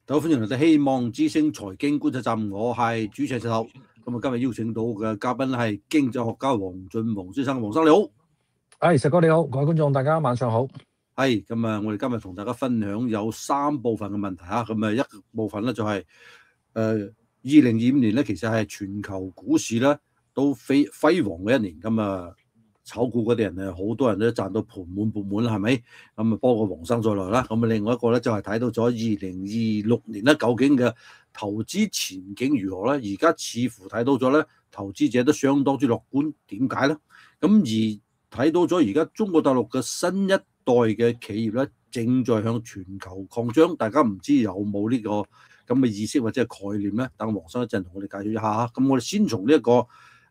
大家歡迎嚟到希望之星財經觀察站，我係主持人石頭。咁啊，今日邀請到嘅嘉賓係經濟學家黃俊宏先生。黃生你好， 石哥你好，各位觀眾大家晚上好。 係咁啊，我哋今日同大家分享有3部分嘅問題啊。咁啊，一部分咧就係2025年咧，其實係全球股市咧都輝煌嘅一年。咁啊，炒股嗰啲人咧，好多人都賺到盆滿缽滿啦，係咪？咁啊，幫個黃生再來啦。咁啊，另外一個咧就係睇到咗2026年咧，究竟嘅投資前景如何咧？而家似乎睇到咗咧，投資者都相當之樂觀。點解咧？咁而睇到咗而家中國大陸嘅新一代嘅企業咧，正在向全球擴張。大家唔知有冇呢個咁嘅意識或者係概念咧？等黃生一陣同我哋介紹一下。咁我哋先從呢一個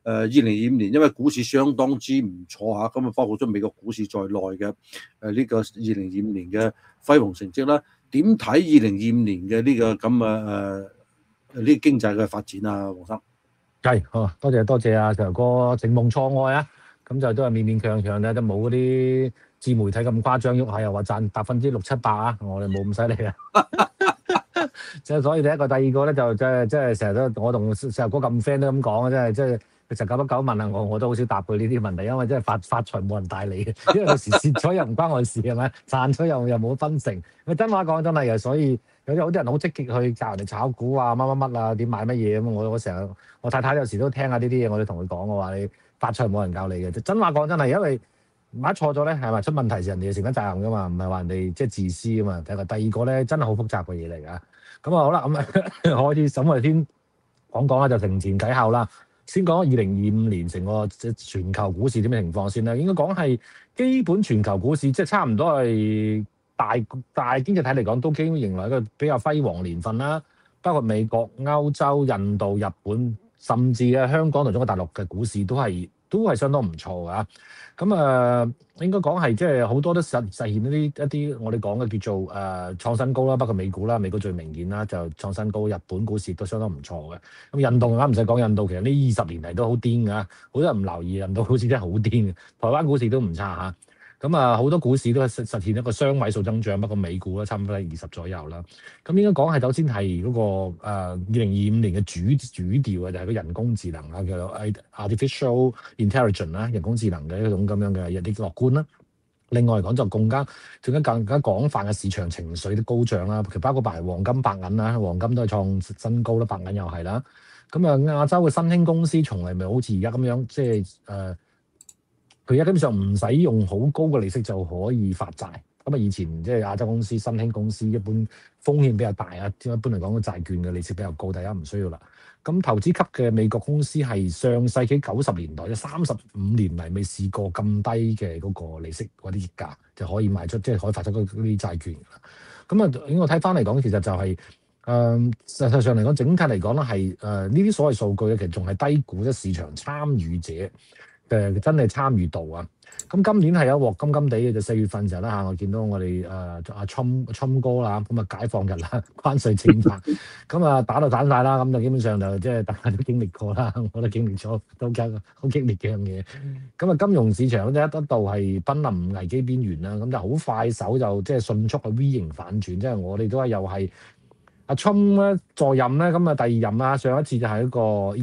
2025年，因為股市相當之唔錯嚇，咁啊包括咗美國股市在內嘅呢個2025年嘅輝煌成績啦。點睇2025年嘅呢個咁呢個經濟嘅發展啊？黃生係，多謝啊，強哥承蒙錯愛啊，咁就都係勉勉強強咧，都冇嗰啲自媒體咁誇張喐下，又話賺6%、7%啊，我哋冇咁犀利啊。即係所以第一個，第二個咧就即係成日都我同石頭哥咁 friend 都咁講啊，即係其實久不久問下我都好少答佢呢啲問題，因為真係發財冇人帶你嘅，因為有時蝕咗又唔關我事係咪？賺咗又冇分成。真話講真係嘅，所以有啲人好積極去教人哋炒股啊，乜啊，點買乜嘢咁。我成日我太太有時都聽下呢啲嘢，我哋同佢講我話你發財冇人教你嘅。真話講真係，因為買錯咗咧係咪出問題時人哋承擔責任噶嘛，唔係話人哋即係自私啊嘛。第二個咧真係好複雜嘅嘢嚟㗎。咁啊好啦，咁開始咁我哋先講啦，就承前啟後啦。先講2025年成個全球股市點嘅情況先啦。應該講係基本全球股市即係差唔多係大經濟體嚟講，都經迎來一個比較輝煌年份啦。包括美國、歐洲、印度、日本，甚至香港同中國大陸嘅股市都係相當唔錯㗎。咁應該講係即係好多都實現一啲我哋講嘅叫做創新高啦。包括美股啦，美股最明顯啦，就創新高。日本股市都相當唔錯嘅。咁印度啱唔使講，印度其實呢20年嚟都好癲㗎，好多人唔留意，印度好似真係好癲嘅。台灣股市都唔差嚇。咁好多股市都實現一個雙位數增長，不過美股咧差唔多係20左右啦。咁應該講係首先係嗰個2025年嘅主調啊，就係個人工智能啊，叫做 artificial intelligence 啦，人工智能嘅一種咁樣嘅一啲樂觀啦。另外嚟講就更加廣泛嘅市場情緒都高漲啦，其實包括埋黃金、白銀啦，黃金都係創新高啦，白銀又係啦。咁亞洲嘅新興公司從嚟咪好似而家咁樣，即係佢而家基本上唔使用好高嘅利息就可以發債。咁以前即係亞洲公司、新興公司一般風險比較大啊，一般嚟講個債券嘅利息比較高，大家唔需要啦。咁投資級嘅美國公司係上世紀90年代，即35年嚟未試過咁低嘅嗰個利息嗰啲溢價就可以賣出，即係可以發出嗰啲債券啦。咁應該睇翻嚟講，其實就係實際上嚟講，整體嚟講咧係呢啲所謂數據咧，其實仲係低估咗市場參與者嘅真係參與度啊。咁今年係有鑊金金地嘅，就4月份時候啦嚇，我見到我哋阿侵哥啦，咁啊解放日啦，關稅政策，咁打到散晒啦，咁就基本上就即係大家都經歷過啦，我都經歷咗都好激烈嘅樣嘢。咁金融市場一度係瀕臨危機邊緣啦，咁就好快手就即係迅速嘅 V 型反轉，即係我哋都係又係阿侵咧在任咧，咁第二任啦，上一次就係一個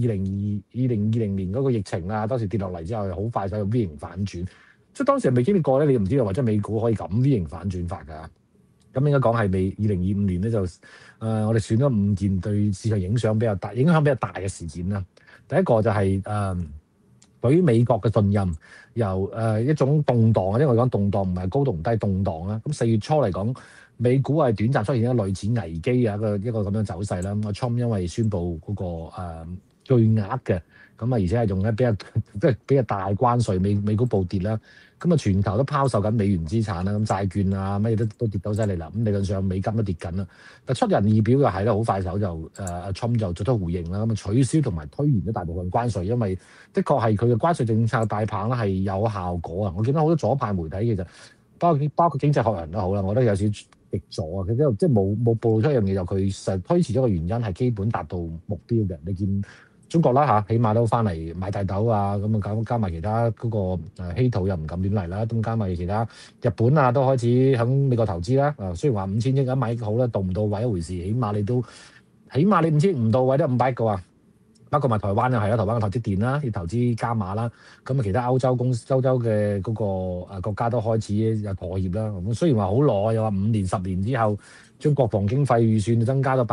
2020年嗰個疫情啦，當時跌落嚟之後好快手嘅 V 型反轉。即係當時係未經歷過咧，你唔知道或者美股可以咁 V 型反轉法㗎。咁應該講係2025年咧就我哋選咗5件對市場影響比較大嘅事件啦。第一個就係對於美國嘅信任由一種動盪，因為我講動盪唔係高同低動盪啦。咁4月初嚟講，美股係短暫出現一個類似危機嘅一個咁樣走勢啦。咁Trump因為宣布嗰個巨額嘅。而且係用咧比較大關稅，美股暴跌啦。全球都拋售緊美元資產啦，咁債券啊乜嘢都跌到犀利啦。理論上美金都跌緊啦。但出人意表嘅係咧，好快手就Trump就作出回應啦。取消同埋推延咗大部分關稅，因為的確係佢嘅關稅政策大棒啦，係有效果啊。我見到好多左派媒體其實包括經濟學人都好啦，我覺得有少少極左啊。佢即係冇暴露出一樣嘢，就佢實推遲咗個原因係基本達到目標嘅。你見中國啦起碼都翻嚟買大豆啊，咁啊加埋其他嗰個稀土又唔敢亂嚟啦，咁加埋其他日本啊都開始響美國投資啦。雖然話5000億一買好啦，到唔到位一回事，起碼你5000億唔到位都500個啊。包括埋台灣又係啦，台灣嘅投資電啦，要投資加碼啦。咁其他歐洲嘅嗰個國家都開始有妥協啦。咁雖然話好耐，又話5年10年之後將國防經費預算增加到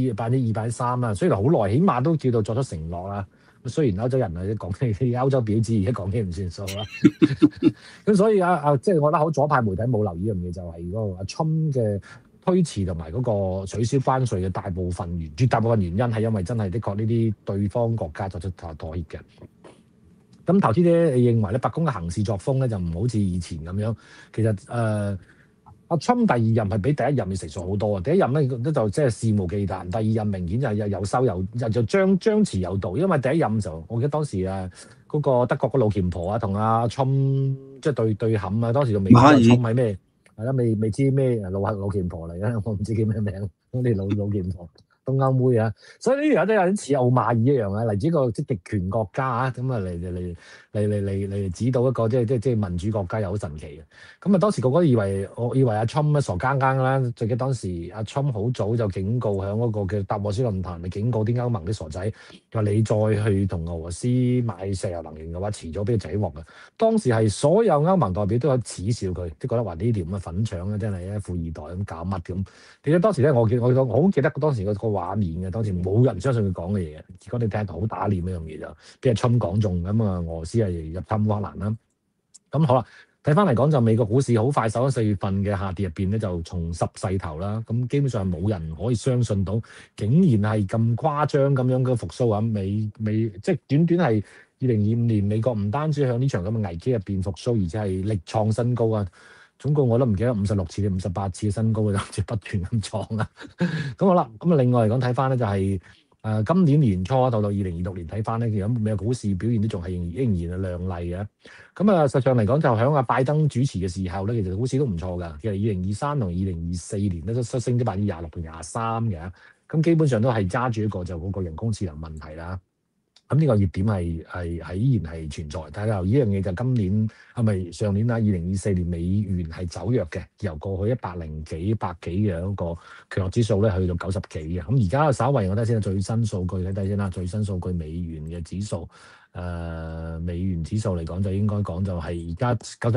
2%、2%、3%啦。雖然好耐，起碼都叫做作出承諾啦。雖然歐洲人講起歐洲婊子，而家講起唔算數啦。咁所以即係我覺得好左派媒體冇留意一樣嘢，就係嗰個阿 Trump 嘅推遲同埋嗰個取消關稅嘅絕大部分原因係因為真係的確呢啲對方國家作出妥協嘅。咁投資者認為咧，白宮嘅行事作風咧就唔好似以前咁樣。其實阿 Trump 第二任係比第一任要成熟好多啊！第一任咧就即係肆無忌憚，第二任明顯就有收就張弛有度。因為第一任就我記得當時嗰個德國個老虔婆同阿 Trump 即係對冚啊，當時就未知阿 Trump 係咩係啦，未知咩老虔婆嚟嘅，我唔知叫咩名，嗰啲老虔婆。東歐妹啊，所以呢樣都有啲似奧馬爾一樣啊，嚟自一個即極權國家啊，咁啊嚟指導一個即係民主國家又好神奇嘅。咁啊當時個個以為阿 Trump 傻更更啦，最記得當時阿 Trump 好早就警告喺嗰個嘅達沃斯論壇，咪警告啲歐盟啲傻仔，話你再去同俄羅斯買石油能源嘅話，遲早俾佢仔鑊嘅。當時係所有歐盟代表都有恥笑佢，即係覺得話呢條咁嘅粉腸咧，真係富二代咁搞乜咁。其實當時咧，我好記得當時個畫面嘅，當時冇人相信佢講嘅嘢。結果你睇好打臉呢樣嘢就俾阿 Trump 講中咁啊，俄羅斯係入侵烏克蘭啦。咁好啦，睇翻嚟講就美國股市好快手喺4月份嘅下跌入邊咧，就重拾勢頭啦。咁基本上冇人可以相信到，竟然係咁誇張咁樣嘅復甦啊！即係短係2025年，美國唔單止向呢場咁嘅危機入邊復甦，而且係力創新高啊！總共我都唔記得56次定58次嘅新高嘅，就不斷咁創啦。咁好啦，咁啊另外嚟講睇翻咧就係今年年初到2026年睇翻咧，其實美國股市表現都仲係仍然係亮麗嘅。咁實際上嚟講就喺阿拜登主持嘅時候咧，其實股市都唔錯㗎。其實2023同2024年咧都升咗26%同23%嘅。咁基本上都係揸住一個就嗰個人工智能問題啦。咁呢個熱點係依然係存在，但係由呢樣嘢就今年係咪上年啦？2024年美元係走弱嘅，由過去100幾嘅嗰個強弱指數咧去到90幾嘅。咁而家稍為我睇先最新數據睇先啦，最新數據美元嘅指數，美元指數嚟講就應該講就係而家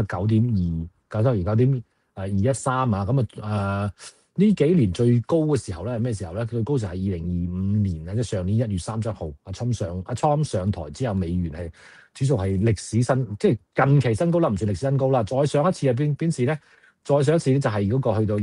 99.2，而9.213啊，咁呢幾年最高嘅時候咧係咩時候咧？最高時係2025年啊，即係上年1月31號，阿 Trump 上台之後，美元係指數係歷史新，即係近期新高啦，唔算歷史新高啦。再上一次係邊時咧？再上一次咧就係嗰個去到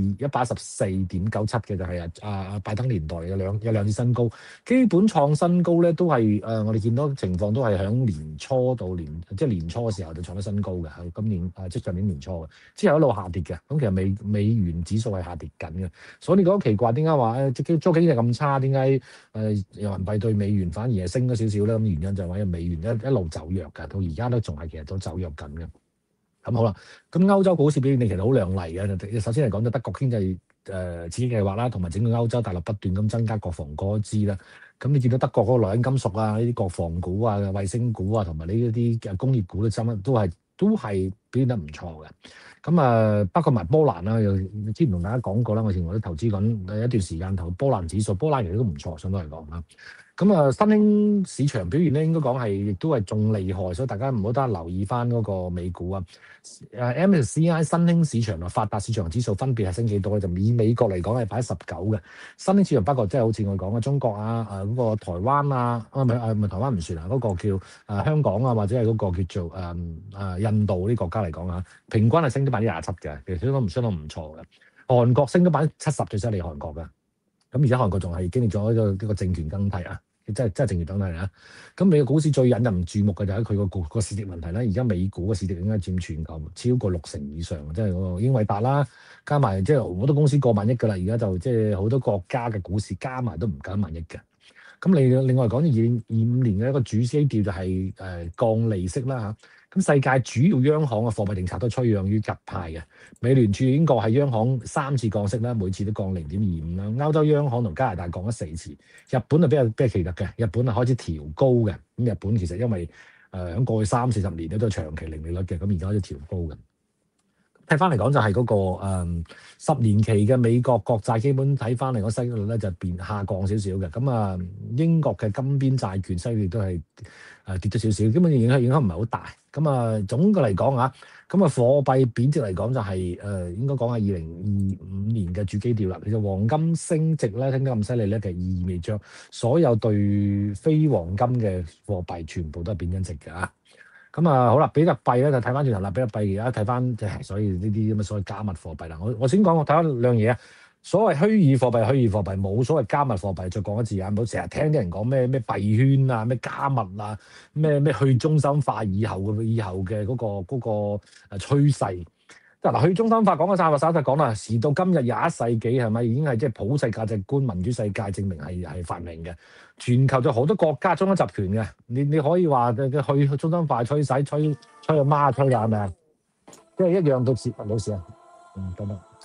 114.97嘅，就係阿拜登年代有兩次新高，基本創新高咧都係我哋見到情況都係響年初到即係年初嘅時候就創咗新高嘅，係今年即係上年年初嘅，之後一路下跌嘅。咁其實美元指數係下跌緊嘅，所以你覺得奇怪點解話即係租經濟咁差，點解人民幣對美元反而係升咗少少咧？咁原因就係因為美元一路走弱㗎，到而家都仲係其實都走弱緊嘅。咁好啦，咁歐洲股市表現其實好亮麗嘅。首先嚟講就德國經濟刺激計劃啦，同埋整個歐洲大陸不斷咁增加國防開支啦。咁你見到德國嗰個萊茵金屬啊、呢啲國防股啊、衛星股啊，同埋呢一啲工業股都係表現得唔錯嘅。咁包括埋波蘭啦，之前同大家講過啦，我以前我都投資緊一段時間投波蘭指數，波蘭其實都唔錯，相對嚟講啦。咁新興市場表現咧，應該講係亦都係仲厲害，所以大家唔好得留意翻嗰個美股啊。MSCI 新興市場同發達市場指數分別係升幾多咧？就以美國嚟講係排19嘅新興市場，不過即係好似我講嘅中國啊、嗰個台灣啊，唔係台灣唔算啊，嗰個叫香港啊，或者係嗰個叫做印度啲國家嚟講啊，平均係升咗27%嘅，其實相當唔錯嘅。韓國升咗70%，最犀利韓國嘅。咁而家韓國仲係經歷咗一個政權更替啊！真係政權更替啊！咁美國股市最引人注目嘅就係佢個市值問題啦。而家美股嘅市值應該佔全球超過60%以上，即係嗰個英偉達啦，加埋即係好多公司過萬億㗎啦。而家就即係好多國家嘅股市加埋都唔夠1萬億嘅。咁另外講，2025年嘅一個主基調就係降利息啦嚇。 咁世界主要央行嘅貨幣政策都趨向於鴿派嘅。美聯儲英國係央行3次降息啦，每次都降0.25啦。歐洲央行同加拿大降咗4次。日本係比較奇特嘅，日本係開始調高嘅。咁日本其實因為喺過去30-40年咧都係長期零利率嘅，咁而家開始調高嘅。睇翻嚟講就係嗰個10年期嘅美國國債基本睇翻嚟講息率咧就變下降少少嘅。咁英國嘅金邊債券息率都係跌咗少少，基本影響唔係好大。咁總嘅嚟講咁貨幣貶值嚟講就係應該講係2025年嘅主基調啦。其實黃金升值咧升得咁犀利咧，其實意味著所有對非黃金嘅貨幣全部都係貶緊值嘅。好啦，比特幣咧就睇翻轉頭啦。比特幣而家睇翻即係所以呢啲咁嘅所謂加密貨幣啦。我先講，我睇翻兩樣嘢啊。所謂虛擬貨幣冇所謂加密貨幣。再講一次啊，唔好成日聽啲人講咩幣圈啊、咩加密啊、咩去中心化以後嘅嗰個趨勢。嗱，去中心化講咗曬，實講啦，時到今日21世紀係咪已經係即係普世價值觀、民主世界證明係發明嘅？全球就好多國家中央集權嘅，你可以話去中心化吹洗吹阿媽吹啦，係咪啊？即係一樣到時冇事啊，得，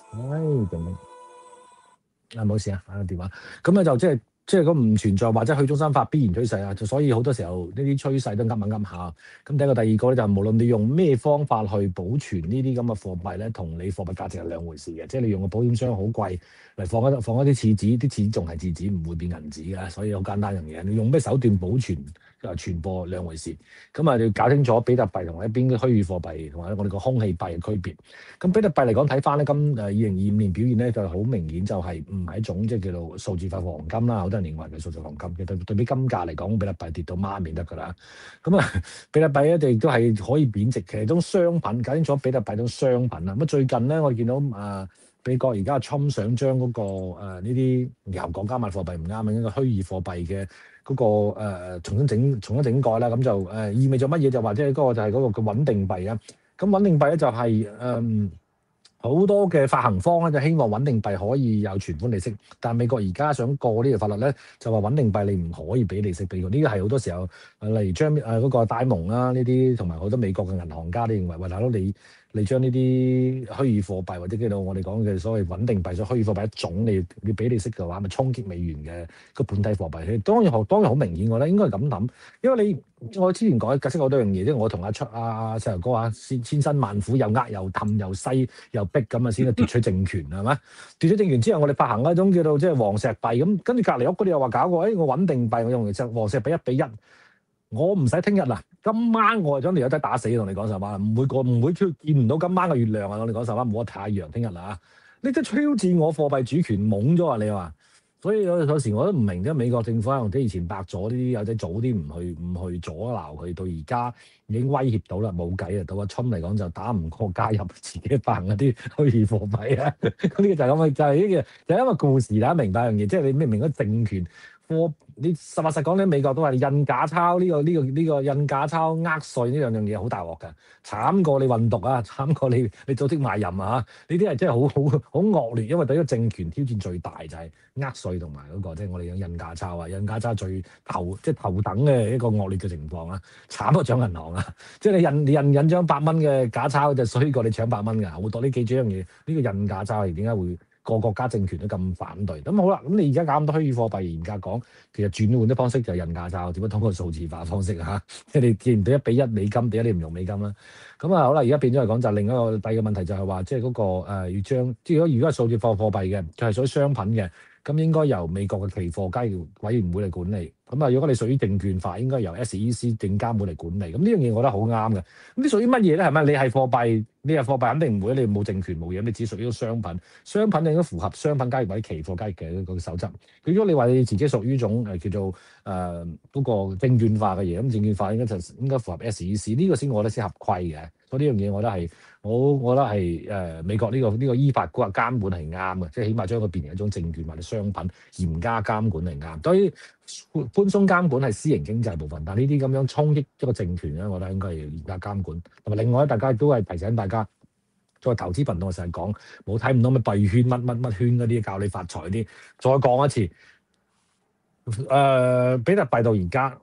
冇事啊，打個電話，咁就即係咁唔存在或者去中心化必然趨勢啊，所以好多時候呢啲趨勢都噏下。咁第一個、第二個咧就係無論你用咩方法去保存呢啲咁嘅貨幣咧，同你貨幣價值係兩回事嘅。即係你用個保險箱好貴嚟放一啲廁紙，啲錢仲係廁紙，唔會變銀紙嘅，所以好簡單樣嘢。你用咩手段保存傳播兩回事。你要搞清楚比特幣同一邊嘅虛擬貨幣同埋我哋個空氣幣嘅區別。咁比特幣嚟講睇翻咧，今2025年表現咧就好明顯就係唔係一種即係叫做數字化黃金啦。人認為嘅數字黃金嘅對比金價嚟講，比特幣跌到媽咪得㗎啦。比特幣咧亦都係可以貶值，其實一種商品。搞清楚比特幣種商品啦。最近咧，我哋見到美國而家Trump想將嗰個呢啲由講加密貨幣唔啱，應該虛擬貨幣嘅嗰個重新整改啦。咁就意味咗乜嘢？就或者嗰個就係嗰個嘅穩定幣啊。咁穩定幣咧就係好多嘅發行方咧就希望穩定幣可以有存款利息，但美國而家想過呢條法律咧，就話穩定幣你唔可以俾利息俾佢。呢個係好多時候，例如將嗰個戴蒙啦呢啲，同埋好多美國嘅銀行家都認為，喂大佬你將呢啲虛擬貨幣或者叫做我哋講嘅所謂穩定幣，所虛擬貨幣一種，你俾利息嘅話，咪衝擊美元嘅個本體貨幣。當然好明顯，我覺得應該係咁諗，因為我之前解釋好多樣嘢，即係我同阿石頭哥千辛萬苦又又氹又西又逼咁先奪取政權係咪？奪取政權之後，我哋發行一種叫做即係黃石幣咁，跟住隔離屋嗰啲又話搞過，我穩定幣我用嚟黃石幣1:1，我唔使聽日啦，今晚我就將條友仔打死，同你講實話，唔會見唔到今晚嘅月亮啊！我哋講實話，冇得太陽聽日啦，你都挑戰我貨幣主權，懵咗啊！你話？所以有時我都唔明，即係美國政府可能以前白咗啲友仔早啲唔去阻撓佢，到而家已經威脅到啦，冇計啊！到阿春嚟講就打唔過加入自己發行一啲虛擬貨幣啊！咁呢個就係咁嘅，就係呢個就係因為故事大家明白一樣嘢，即係你明嗰政權你實話實講咧，美國都係印假鈔呢個印假鈔呃稅呢兩樣嘢好大鑊㗎，慘過你運毒啊，慘過你組織賣淫啊！呢啲係真係好惡劣，因為對於政權挑戰最大就係呃稅同埋嗰個即係我哋講印假鈔啊，印假鈔最頭等嘅一個惡劣嘅情況啊，慘過搶銀行啊！即係你印張100蚊嘅假鈔就衰過你搶100蚊㗎，好多。你記住一樣嘢，呢個印假鈔係點解會個國家政權都咁反對？咁好啦，咁你而家搞咁多虛擬貨幣，嚴格講，其實轉換啲方式就係印假鈔，只不過通過數字化方式嚇。即係你見唔到1:1美金，點解你唔用美金啦？咁好啦，而家變咗嚟講就另一個第二個問題就係話，即係嗰個要將，即係如果係數字貨幣嘅，就係屬於商品嘅，咁應該由美國嘅期貨交易委員會嚟管理。咁如果你屬於證券化，應該由 SEC 證監會嚟管理。咁呢樣嘢我覺得好啱嘅。咁啲屬於乜嘢咧？係咪你係貨幣？你係貨幣肯定唔會，你冇證權冇嘢，你只屬於商品。商品應該符合商品交易或者期貨交易嘅嗰個守則。如果你話你自己屬於種叫做嗰個證券化嘅嘢，咁證券化應該符合 SEC， 呢個先我覺得先合規嘅。所以呢樣嘢我覺得係美國呢個依法監管係啱嘅，即係起碼將佢變成一種證券或者商品，嚴加監管係啱。當然寬鬆監管係私營經濟部分，但係呢啲咁樣衝擊一個政權咧，我覺得應該係嚴加監管。同埋另外大家都係提醒大家，作為投資頻道我成日講，冇睇唔到咩幣圈乜圈嗰啲教你發財啲。再講一次，比特幣到而家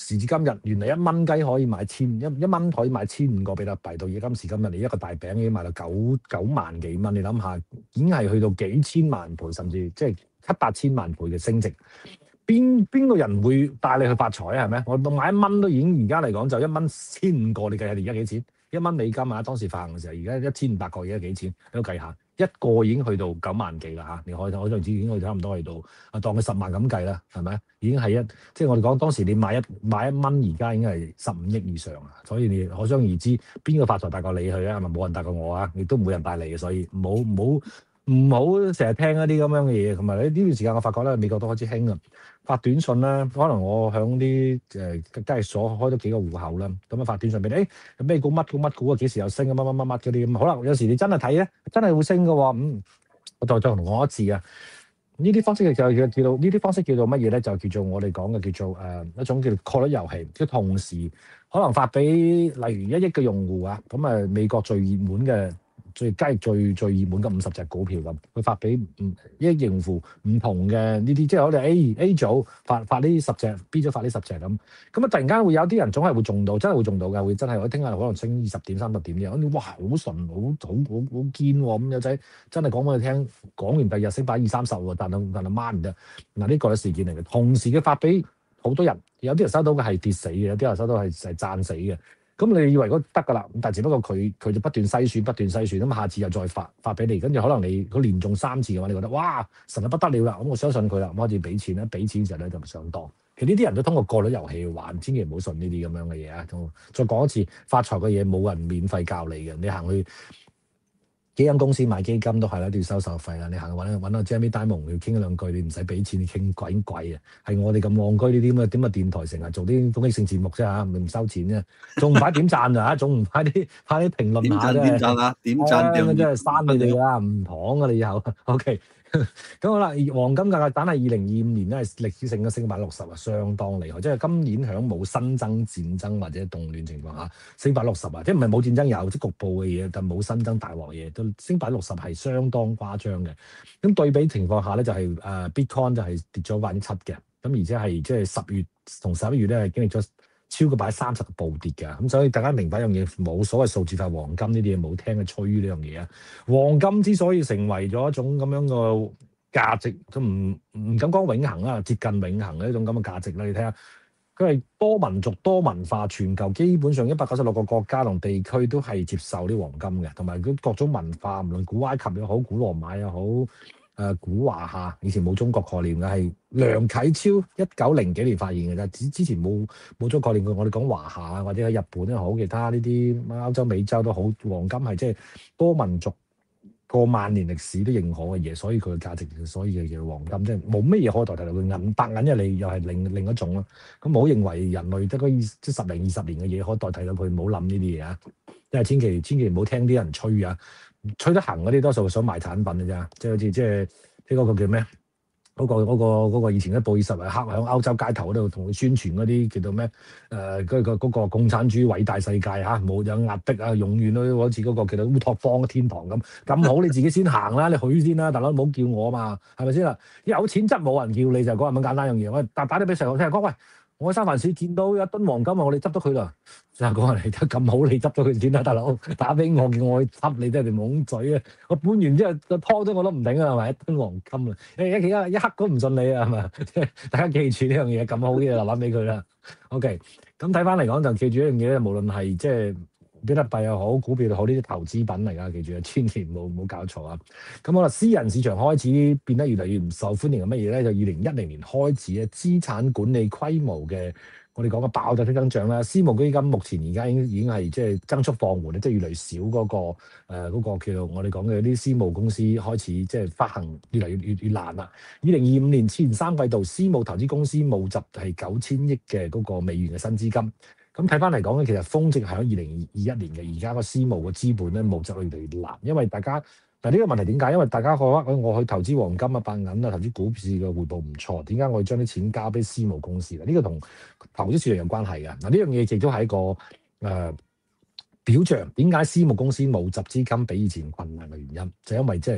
時至今日，原來1蚊雞可以買一蚊可以買1500個比特幣，到而家今時今日，你一個大餅已經賣到9萬幾蚊，你諗下，已經係去到幾千萬倍，甚至即係7、8千萬倍嘅升值。邊個人會帶你去發財啊？係咪？我買1蚊都已經而家嚟講就1蚊1500個，你計下你而家幾錢？1蚊美金啊！當時發行嘅時候，而家1500個而家幾錢？你都計下，一個已經去到9萬幾啦嚇！你可想而知已經去差唔多去到當佢10萬咁計啦，係咪？已經係即係我哋講當時你買一蚊，而家已經係15億以上啊！所以你可想而知邊個發財大過你去啊？係咪？冇人大過我啊！亦都冇人帶你嘅，所以唔好成日聽一啲咁樣嘅嘢，同埋呢段時間我發覺咧，美國都開始興啊，發短信啦，可能我響啲交易所開咗幾個戶口啦，咁啊發短信俾你，咩股乜股啊，幾時又升啊，乜嗰啲咁，可能有時你真係睇咧，真係會升嘅喎，我再同我一次啊，呢啲方式叫做呢啲方式叫做乜嘢咧？就叫做我哋講嘅叫做一種叫概率遊戲，即係同時可能發俾例如1億嘅用戶啊，咁美國最熱門嘅。最熱門嘅50隻股票咁，佢發俾一億用戶唔同嘅呢啲，即係我哋 A 組發呢10隻，B 組發呢10隻咁啊！突然間會有啲人總係會中到，真係會中到嘅，會真係我聽日可能升20點、30點嘅，哇！好順，好堅喎！咁有仔真係講俾你聽，講完第二日升20-30喎，但係掹唔得嗱，呢個係事件嚟嘅。同時嘅發俾好多人，有啲人收到嘅係跌死嘅，有啲人收到係賺死嘅。咁你以為嗰得㗎啦？咁但係只不過佢就不斷篩選，咁下次又再發俾你，跟住可能你連中3次嘅話，你覺得哇神得不得了啦！咁我相信佢啦，咁開始俾錢啦，俾錢時候咧就唔上當。其實呢啲人都通過概率遊戲去玩，千祈唔好信呢啲咁樣嘅嘢啊！再講一次，發財嘅嘢冇人免費教你嘅，你行去基金公司買基金都係啦，都要收手續費啦。你行去揾阿 Jamie Dimon 去傾兩句，你唔使俾錢，你傾鬼貴啊！係我哋咁戇居呢啲咁嘅點啊電台成日做啲公益性節目啫嚇，唔收錢啫，仲唔快點讚啊？仲唔快啲評論下啫？ 點讚啊！點讚真係刪你哋啦，唔講啊你以後。OK，咁好啦，黃金價格但係2025年咧係歷史性嘅升160啊，相當厲害。即係今年響冇新增戰爭或者動亂情況下，升160啊，即係唔係冇戰爭有，即係局部嘅嘢，但冇新增大鑊嘢，都升160係相當誇張嘅。咁對比情況下咧，就係Bitcoin 就係跌咗7%嘅，咁而且係即係10月同11月咧係經歷咗超過30%嘅暴跌嘅，咁所以大家明白一樣嘢，冇所謂數字化黃金呢啲嘢，冇聽佢吹呢樣嘢啊！黃金之所以成為咗一種咁樣嘅價值，都唔敢講永恆啊，接近永恆嘅一種咁嘅價值啦。你睇下，佢係多民族、多文化，全球基本上196個國家同地區都係接受啲黃金嘅，同埋佢各種文化，無論古埃及又好、古羅馬又好。古華夏以前冇中國概念嘅，係梁啟超1900幾年發現嘅啫，之前冇咗概念嘅。我哋講華夏啊，或者喺日本又好，其他呢啲歐洲、美洲都好，黃金係即係多民族過萬年歷史都認可嘅嘢，所以佢嘅價值，所以叫黃金，即係冇乜嘢可以代替到佢。銀白銀一嚟又係另一種咯。咁唔好認為人類得嗰即10零20年嘅嘢可以代替到佢，唔好諗呢啲嘢啊！即係千祈唔好聽啲人吹啊！吹得行嗰啲多數想賣產品嘅啫，即係好似即係嗰個叫咩？嗰個以前嘅布爾什維克喺歐洲街頭嗰度同佢宣傳嗰啲叫做咩？嗰個共產主義偉大世界嚇，冇有壓迫啊，永遠都好似嗰個叫做烏托邦嘅天堂咁好，你自己先行啦，你去先啦，大佬唔好叫我嘛，係咪先啦？有錢則冇人叫你，就講咁簡單樣嘢。我打啲俾細路聽，講喂。我喺三藩市見到一噸黃金啊！我哋執咗佢啦，就係講話你得咁好，你執咗佢先啦，大佬打俾我，叫我去執你真係懵嘴啊！我搬完之後個拖咗我都唔頂啊，係咪一噸黃金啊？一刻都唔信你啊，係咪？大家記住呢樣嘢，咁好嘅就攬俾佢啦。OK，咁睇翻嚟講就記住一樣嘢咧，無論係即係比特幣又好，股票又好，呢啲投資品嚟㗎，記住啊，千祈唔好搞錯啊！咁好啦，私人市場開始變得越嚟越唔受歡迎係乜嘢咧？就2010年開始咧，資產管理規模嘅我哋講嘅爆炸式增長啦。私募基金目前而家已經係即係增速放緩，即係越嚟越少嗰個叫做我哋講嘅啲私募公司開始即係發行越嚟越難啦。2025年前3季度，私募投資公司募集係9000億嘅嗰個美元嘅新資金。咁睇翻嚟講咧，其實峰值係喺2021年嘅，而家個私募嘅資本咧募集越嚟越難，因為大家嗱呢個問題點解？因為大家覺得我去投資黃金啊、白銀啊、投資股市嘅回報唔錯，點解我要將啲錢交俾私募公司咧？呢個同投資市場有關係嘅。嗱呢樣嘢亦都係一個表象，點解私募公司募集資金比以前困難嘅原因，就因為即係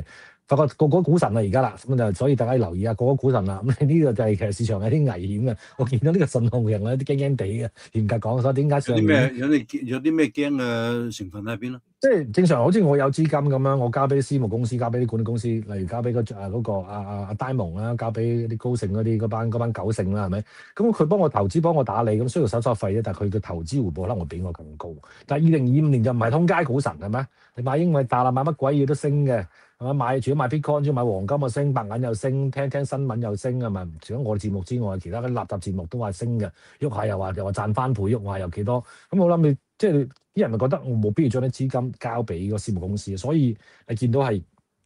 發覺個股神啦而家啦，咁就所以大家留意下個股神啦。咁呢個就係其實市場有啲危險嘅。我見到呢個信號型有啲驚驚地嘅，嚴格講，所以點解上年有啲咩驚嘅成分喺邊咯？ 即係正常，好似我有資金咁樣，我交俾啲私募公司，交俾啲管理公司，例如交俾嗰個阿戴蒙啦，交俾啲高盛嗰班九盛啦，係咪？咁佢幫我投資，幫我打理，咁需要手續費啫，但係佢嘅投資回報可能會比我更高。但係2025年就唔係通街股神係咪？你買英偉達啦，買乜鬼嘢都升嘅。係咪除咗買 Bitcoin，除咗買黃金又升，白銀又升，聽新聞又升係咪？除咗我哋節目之外，其他啲垃圾節目都話升嘅，喐下又話賺翻倍，喐下又幾多？咁我諗你即係啲人咪覺得我冇必要將啲資金交俾個私募公司，所以你見到係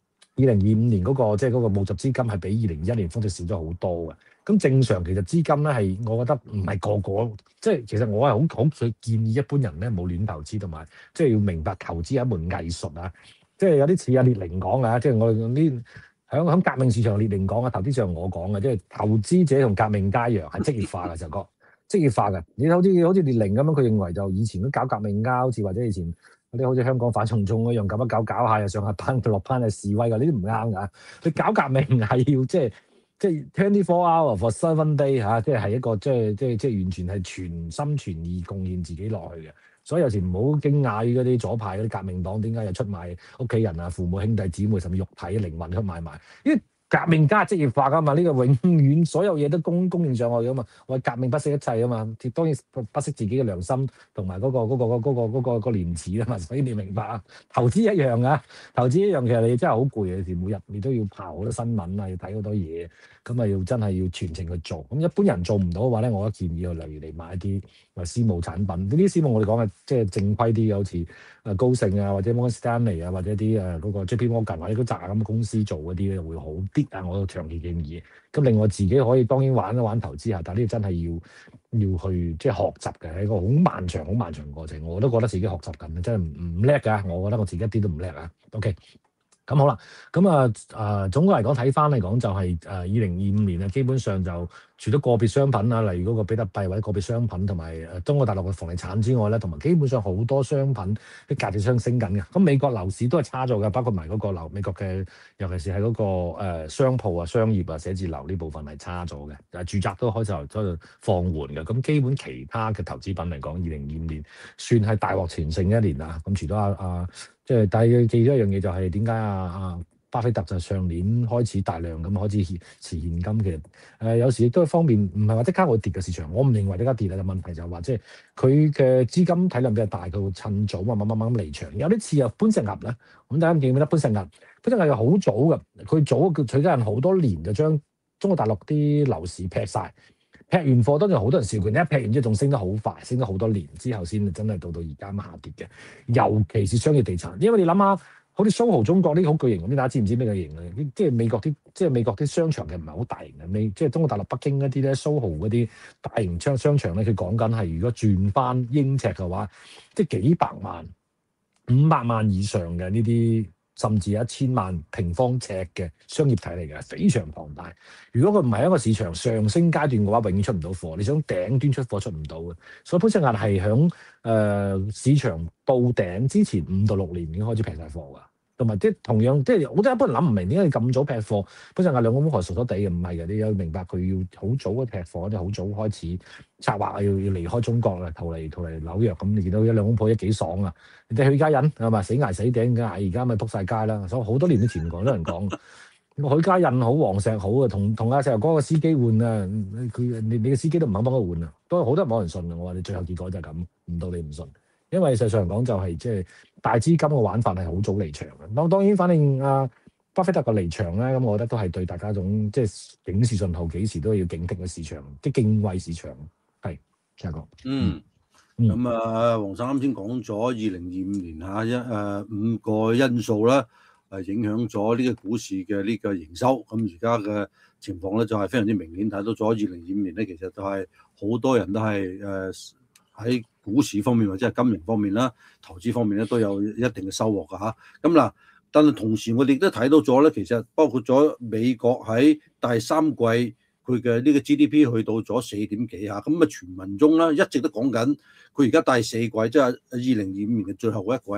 2025年嗰個即係嗰個募集資金係比2021年方式少咗好多嘅。咁正常其實資金咧係我覺得唔係個個，即係其實我係好建議一般人咧冇亂投資，同埋即係要明白投資係一門藝術啊！即係有啲似阿列寧講啊，即係我哋啲響革命市場列寧講啊，投資市場我講嘅，即係投資者同革命家一樣係職業化嘅就講職業化嘅。你好似列寧咁樣，佢認為就以前都搞革命家，好似或者以前嗰啲好似香港反送中一樣，搞下又上下班落班係示威㗎，呢啲唔啱㗎。你搞革命係要即係 24 hour for 7 day 嚇，即係一個即係完全係全心全意貢獻自己落去嘅。所以有時唔好驚訝於嗰啲左派嗰啲革命黨點解又出賣屋企人啊、父母兄弟姊妹，甚至肉體靈魂出賣埋，因為革命家係職業化噶嘛，呢個永遠所有嘢都供應上去噶嘛。我係革命不惜一切啊嘛，當然不惜自己嘅良心同埋嗰個廉恥啊嘛。所以你明白啊？投資一樣啊，投資一樣其實你真係好攰嘅，有時每日你都要刨好多新聞啊，要睇好多嘢，咁啊要真係要全程去做。咁一般人做唔到嘅話咧，我都建議去例如嚟買一啲私募產品。呢啲私募我哋講嘅即係正規啲嘅，好似高盛啊，或者 Morgan Stanley 啊，或者啲嗰個 JP Morgan 或者嗰扎咁嘅公司做嗰啲咧會好啲啊！我都長期建議。咁另外自己可以當然玩一玩投資下，但係呢個真係要去即係學習嘅，係一個好漫長嘅過程。我都覺得自己學習緊，真係唔叻㗎。我覺得我自己一啲都唔叻啊。OK。咁好啦，咁總嘅嚟講睇翻嚟講就係2025年啊，基本上就除咗個別商品啊，例如嗰個比特幣或者個別商品同埋中國大陸嘅房地產之外咧，同埋基本上好多商品啲價值上升緊嘅。咁美國樓市都係差咗嘅，包括埋嗰個美國嘅，尤其是係嗰個商鋪啊、商業啊、寫字樓呢部分係差咗嘅。住宅都開始放緩嘅。咁基本其他嘅投資品嚟講，2025年算係大獲全勝一年啊。咁除咗即係，但係記咗一樣嘢就係點解巴菲特就上年開始大量咁開始持現金，其實有時亦都係方面唔係話即刻會跌嘅市場，我唔認為即刻跌啊。問題就係話即係佢嘅資金體量比較大，佢會趁早慢慢咁離場。有啲似啊潘石屹咧，咁大家記唔記得潘石屹？潘石屹又好早嘅，佢取家人好多年就將中國大陸啲樓市劈晒。劈完貨，當然好多人笑佢，你一劈完之後仲升得好快，升咗好多年之後先真係到而家咁下跌嘅。尤其是商業地產，因為你諗下，好似蘇豪中國呢啲好巨型咁，大家知唔知咩叫型嘅？即係美國啲商場嘅唔係好大型嘅，即係中國大陸北京一啲咧蘇豪嗰啲大型商場咧，佢講緊係如果轉翻英尺嘅話，即係幾百萬、500萬以上嘅呢啲。甚至有1000萬平方尺嘅商業體嚟嘅，非常龐大。如果佢唔係一個市場上升階段嘅話，永遠出唔到貨。你想頂端出貨出唔到嘅，所以潘石屹係響市場到頂之前5到6年已經開始劈晒貨㗎。同埋即係同樣，即係我真係一般人諗唔明點解你咁早劈貨。潘石屹兩公婆傻傻地嘅，唔係嘅，你要明白佢要好早嘅劈貨，即係好早開始策劃要離開中國啦，逃離紐約咁。你見到一兩公婆幾爽啊！你哋許家印係嘛，死捱死頂嘅，而家咪撲晒街啦。所以好多年之前講，多人講許家印好，黃石好啊，同阿石油哥個司機換啊，你嘅司機都唔肯幫佢換啊，都好多人冇人信啊。我話你最後結果就係咁，唔到你唔信。因為事實上嚟講就係即係大資金嘅玩法係好早離場嘅。當然，反正巴菲特嘅離場咧，咁我覺得都係對大家一種即係警示信號，幾時都要警惕嘅市場，即係敬畏市場。係，石哥。 咁黃生啱先講咗2025年5個因素啦，影響咗呢個股市嘅呢個營收。咁而家嘅情況咧就係非常之明顯，睇到咗2025年咧，其實就係好多人都係喺股市方面或者係金融方面啦、投資方面咧都有一定嘅收穫㗎嚇。咁嗱，但係同時我哋都睇到咗咧，其實包括咗美國喺第三季佢嘅呢個 GDP 去到咗4點幾嚇，咁傳聞中咧一直都講緊佢而家第四季即係2025年嘅最後一季咧，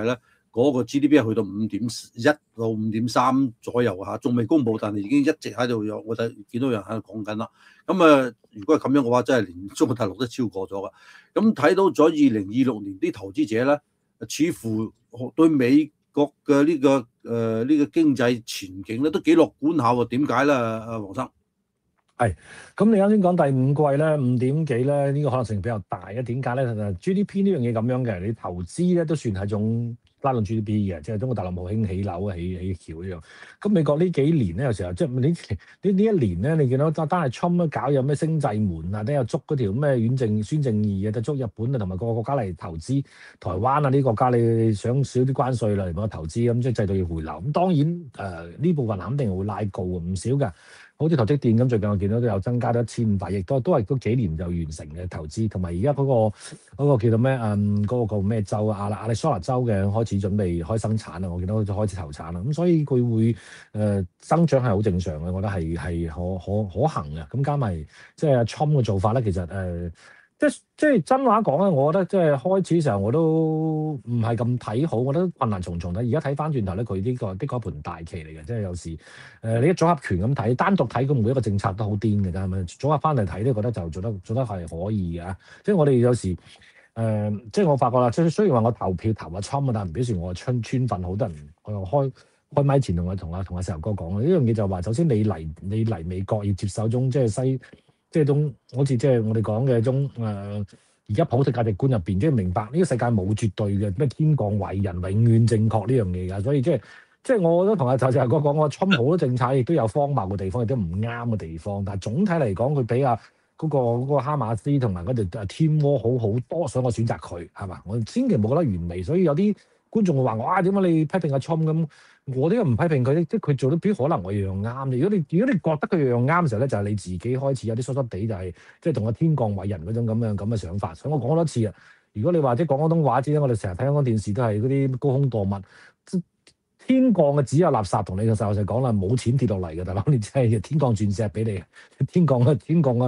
嗰個 GDP 係去到5.1到5.3左右嚇，仲未公佈，但係已經一直喺度有，我見到有人喺度講緊啦。咁如果係咁樣嘅話，真係連中國大陸都超過咗㗎。咁睇到咗2026年啲投資者咧，似乎對美國嘅呢個經濟前景咧都幾樂觀下喎。點解咧？黃生？ 係，咁你啱先講第五季咧5點幾咧，呢個可能性比較大啊。點解咧？GDP 呢樣嘢咁樣嘅，你投資咧都算係一種拉動 GDP 嘅，即係中國大陸冇興起樓、起橋呢樣。咁美國呢幾年咧，有時候即係呢一年咧，你見到單係 Trump 搞有咩星際門啊，都有捉嗰條咩孫正義啊，就捉日本啊，同埋各個國家嚟投資台灣啊呢啲國家，你想少啲關稅啦嚟幫我投資，咁即係制度要回流。咁當然呢部分肯定會拉高唔少㗎。好似台積電咁，最近我見到都有增加咗1500億，都係嗰幾年就完成嘅投資，同埋而家嗰個叫做咩嗰個咩州啊，亞利桑那州嘅開始準備開生產啦，我見到開始投產啦，咁所以佢會增長係好正常嘅，我覺得係可行嘅。咁加埋即係阿 Trump 嘅做法咧，其實即係真話講咧，我覺得即係開始嘅時候我都唔係咁睇好，我覺得困難重重。而家睇翻轉頭咧，佢呢個的確一盤大棋嚟嘅，即係有時你一組合拳咁睇，單獨睇佢每一個政策都好癲嘅，但係咪組合翻嚟睇咧，覺得就做得係可以嘅。即係我哋有時即係我發覺啦，即係雖然話我投票投阿 Trump 啊，但唔表示我係川粉，好多人我又開麥前同阿石油哥講呢樣嘢，就話首先你嚟美國要接受種即係種好似即係我哋講嘅種而家普世價值觀入邊，即係明白呢個世界冇絕對嘅咩天降偉人永遠正確呢樣嘢㗎，所以即係我都同阿石油哥講，我Trump好多政策亦都有荒謬嘅地方，亦都唔啱嘅地方，但係總體嚟講，佢比嗰個哈馬斯同埋嗰條天窩好多，所以我選擇佢係嘛，我千祈冇覺得完美，所以有啲觀眾會話我點解你批評阿Trump咁？我呢個唔批評佢，即係佢做得比可能我樣啱。如果你覺得佢樣啱嘅時候咧，就係你自己開始有啲疏地，就係即係同個天降偉人嗰種咁嘅想法。所以我講多次啊，如果你話即係講廣東話知咧，我哋成日睇香港電視都係嗰啲高空墮物。天降嘅只有垃圾，同你個細路仔講啦，冇錢跌落嚟嘅大佬，你真係天降鑽石俾你，天降個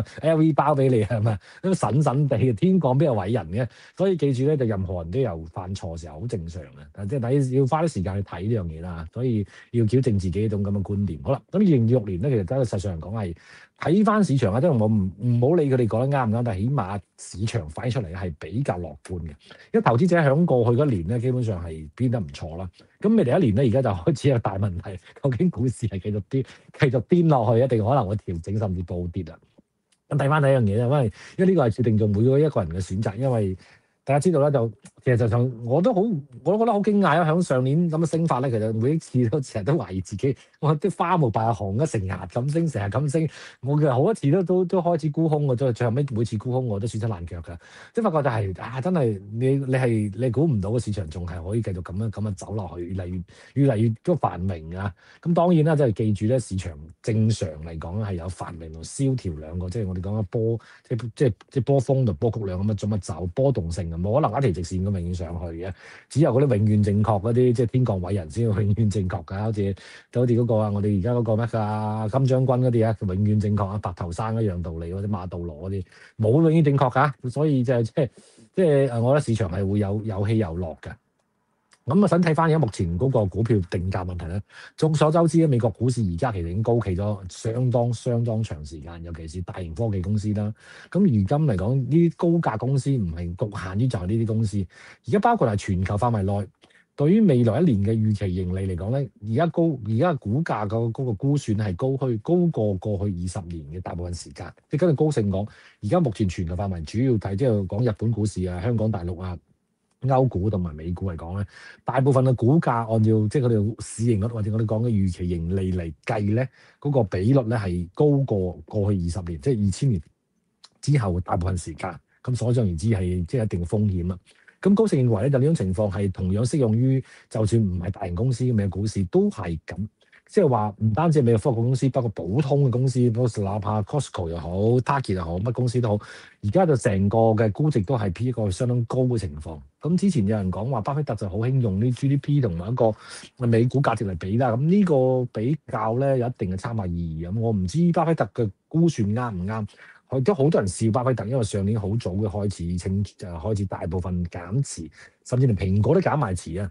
LV 包俾你係咪？咁神神地天降邊有偉人嘅？所以記住咧，就任何人都有犯錯嘅時候，好正常嘅。但即係要花啲時間去睇呢樣嘢啦，所以要矯正自己呢種咁嘅觀念。好啦，咁2026年咧，其實真係實際上嚟講係睇翻市場啊，即係我唔好理佢哋講得啱唔啱，但係起碼市場反映出嚟係比較樂觀嘅。因為投資者喺過去嗰年咧，基本上係變得唔錯啦。咁未來一年咧，而家就開始有大問題，究竟股市係繼續癲落去，一定可能會調整甚至暴跌啊？咁睇翻第一樣嘢咧，因為呢個係決定咗每一個人嘅選擇，因為大家知道咧，其實就我都覺得好驚訝啊！響上年咁嘅升法咧，其實每一次都成日都懷疑自己，我啲花無百日紅啊，成日咁升，成日咁升，我嘅好多次都開始沽空嘅，最後尾每次沽空我都損失爛腳㗎，即係發覺就係真係你估唔到個市場仲係可以繼續咁樣走落去，越嚟越都繁榮啊！咁當然啦，即係記住咧，市場正常嚟講係有繁榮同蕭條兩個，即係我哋講嘅波，即係波峰同波谷兩咁樣走波動性。冇可能一條直線咁永遠上去嘅，只有嗰啲永遠正確嗰啲，即係天降偉人先會永遠正確㗎。好似嗰個啊，我哋而家嗰個咩㗎金將軍嗰啲啊，永遠正確啊，白頭山一樣道理，或者馬杜羅嗰啲冇永遠正確㗎。所以即係我覺得市場係會有起有落嘅。咁啊，想睇翻而家目前嗰個股票定價問題咧。眾所周知咧，美國股市而家其實已經高企咗相當長時間，尤其是大型科技公司啦。咁如今嚟講，呢啲高價公司唔係局限於就係呢啲公司，而家包括係全球範圍內，對於未來一年嘅預期盈利嚟講咧，而家股價嗰個估算係高過過去20年嘅大部分時間。即係根據高盛講，而家目前全球範圍主要睇即係講日本股市啊、香港大陸啊、歐股同埋美股嚟講咧，大部分嘅股價按照即係佢哋市盈率或者我哋講嘅預期盈利嚟計咧，嗰個比率咧係高過過去20年，即係2000年之後大部分時間。咁所想而知係即係一定嘅風險啦。咁高盛認為咧，就呢種情況係同樣適用於就算唔係大型公司嘅股市都係咁。即係話唔單止係美國科技公司，包括普通嘅公司，哪怕 Costco 又好、Target 又好，乜公司都好，而家就成個嘅估值都係 P 一個相當高嘅情況。咁之前有人講話，巴菲特就好興用啲 GDP 同埋一個美股價值嚟比啦。咁呢個比較咧有一定嘅參考意義。咁我唔知巴菲特嘅估算啱唔啱。都好多人笑巴菲特，因為上年好早嘅開始大部分減持，甚至連蘋果都減埋持啊。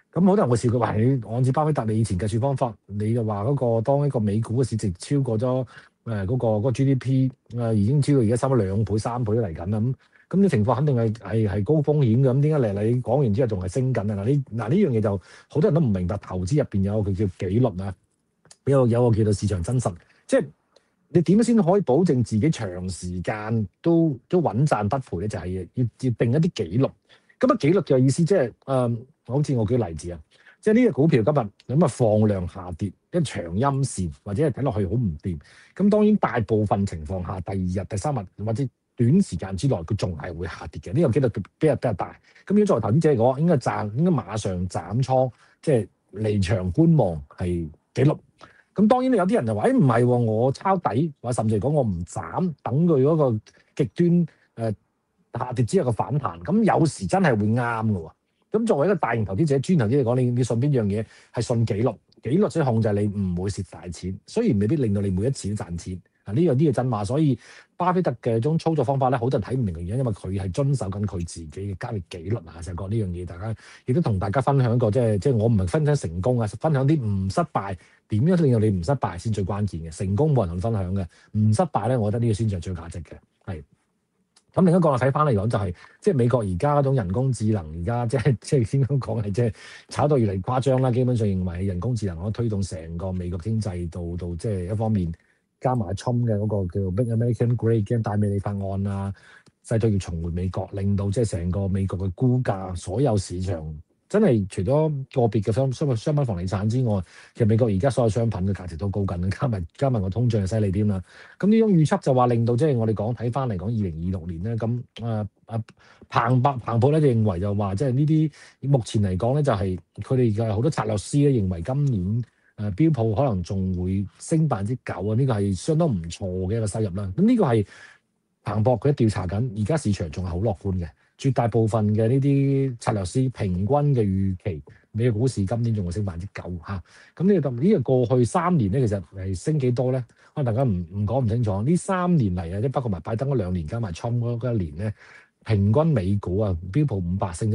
咁好多人會笑佢話：你按照巴菲特你以前計算方法，你就話嗰個當一個美股嘅市值超過咗嗰個 GDP 已經超過而家差唔多2倍3倍都嚟緊啦。咁啲情況肯定係高風險嘅。咁點解你講完之後仲係升緊啊？呢樣嘢就好多人都唔明白，投資入邊有個叫紀律啊，有個叫做市場真實，即係你點樣先可以保證自己長時間都穩賺不賠咧？就係要定一啲紀律。咁紀律嘅意思即係好似我舉例子啊，即係呢隻股票今日咁放量下跌，一長陰線或者係睇落去好唔掂。咁當然大部分情況下，第2日、第3日或者短時間之內，佢仲係會下跌嘅。呢個機率比較大。咁如果作為投資者嚟講，應該馬上斬倉，即係離場觀望係紀律。咁當然有啲人就話：唔係喎，我抄底，或者甚至講我唔斬，等佢嗰個極端下跌之後嘅反彈。咁有時真係會啱嘅喎。咁作為一個大型投資者、專投資嚟講，你信邊樣嘢係信紀律？紀律先控制你唔會蝕大錢，雖然未必令到你每一次都賺錢。呢個真話，所以巴菲特嘅種操作方法咧，好多人睇唔明嘅原因，因為佢係遵守緊佢自己嘅交易紀律啊。就講呢樣嘢，大家亦都同大家分享一個，即係我唔係分享成功啊，分享啲唔失敗點樣令到你唔失敗先最關鍵嘅。成功冇人同你分享嘅，唔失敗咧，我覺得呢個先係最價值嘅。係咁，另一個睇翻嚟講就係，即係美國而家嗰種人工智能，而家即係先講係即係炒到越嚟越誇張啦。基本上認為人工智能可以推動成個美國經濟到即係一方面。加埋侵嘅嗰個叫做 Make America Great Again 大美利法案啊，勢都要重回美國，令到即係成個美國嘅估價，所有市場真係除咗個別嘅商品房地產之外，其實美國而家所有商品嘅價值都高緊，加埋個通脹係犀利啲啦。咁呢種預測就話令到即係我哋睇翻嚟講2026年咧，咁彭博咧就認為就話即係呢啲目前嚟講咧就係佢哋嘅好多策略師咧認為今年。標普可能仲會升9%啊！呢個係相當唔錯嘅一個收入啦。咁呢個係彭博佢調查緊，而家市場仲係好樂觀嘅。絕大部分嘅呢啲策略師平均嘅預期，美國股市今年仲會升9%嚇。咁呢個過去3年咧，其實係升幾多咧？可能大家唔講唔清楚。呢3年嚟啊，即包括埋拜登嗰2年加埋川普嗰1年咧，平均美股啊標普500升咗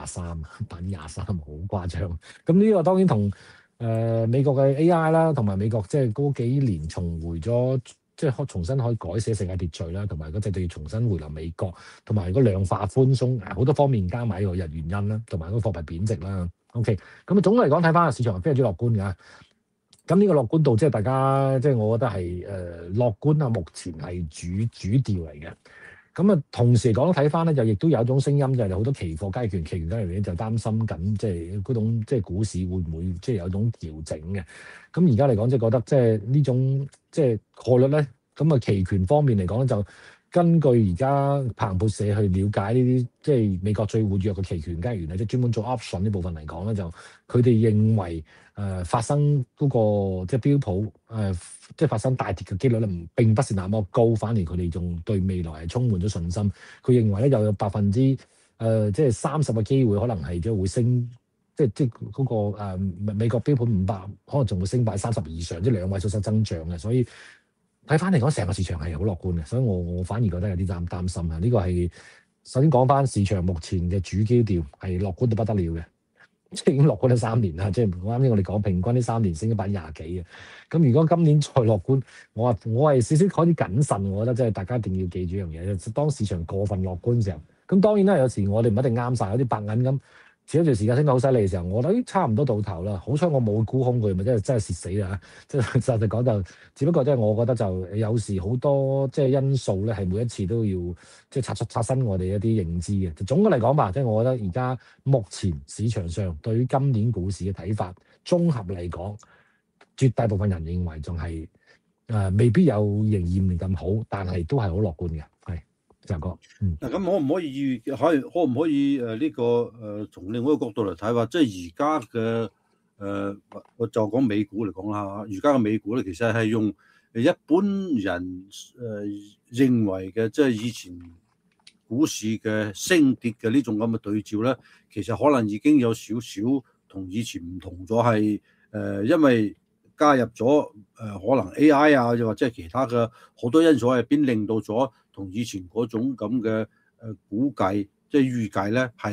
23%，23%好誇張。咁呢個當然同美國嘅 AI 啦，同埋美國即係嗰幾年重回咗，即係重新可以改寫世界秩序啦，同埋嗰制度要重新回流美國，同埋個量化寬鬆好多方面加埋呢個原因啦，同埋個貨幣貶值啦。OK，咁總嚟講睇翻個市場係非常之樂觀㗎。咁呢個樂觀度即係大家即係我覺得係樂觀啊，目前係主調嚟嘅。咁啊，同時嚟講睇翻咧，就亦都有一種聲音，就係好多期貨交易權交易員就擔心緊，即係嗰種即係股市會唔會即係有種調整嘅？咁而家嚟講，即係覺得即係呢種即係概率咧，咁啊期權方面嚟講咧，就根據而家彭博社去了解呢啲即係美國最活躍嘅期權交易員咧，即係專門做 option 呢部分嚟講咧，就佢哋認為發生嗰個即係標普即係發生大跌嘅機率咧，並不是那麼高，反而佢哋仲對未來係充滿咗信心。佢認為咧，又有30%即係30嘅機會，可能係即係會升，即係嗰個美國標普500可能仲會升30%以上，即係2位數增長嘅。所以睇翻嚟講，成個市場係好樂觀嘅。所以我反而覺得有啲擔心啊。呢個係首先講翻市場目前嘅主基調係樂觀到不得了嘅。即係已經樂觀咗3年啦，即係啱先我哋講平均呢3年升咗20%幾嘅。咁如果今年再樂觀，我係少少開始謹慎，我覺得即係大家一定要記住一樣嘢，當市場過分樂觀嘅時候，咁當然啦，有時我哋唔一定啱晒，有啲白銀咁，前一段時間升得好犀利嘅時候，我覺得差唔多到頭啦。好彩我冇沽空佢，咪真係蝕死啦！即係實際講就，只不過即係我覺得就有時好多即係因素咧，係每一次都要即係刷新我哋一啲認知嘅。總嘅嚟講吧，即係我覺得而家目前市場上對於今年股市嘅睇法，綜合嚟講，絕大部分人認為仲係未必有2022年咁好，但係都係好樂觀嘅。係。就哥， 嗱咁可唔可以呢個從另外一個角度嚟睇話，即係而家嘅我就講美股嚟講啦，而家嘅美股咧，其實係用一般人認為嘅，即係以前股市嘅升跌嘅呢種咁嘅對照咧，其實可能已經有少少同以前唔同咗，係因為加入咗可能 AI 啊，又或者係其他嘅好多因素入邊，令到咗同以前嗰種咁嘅估計，即係預計咧係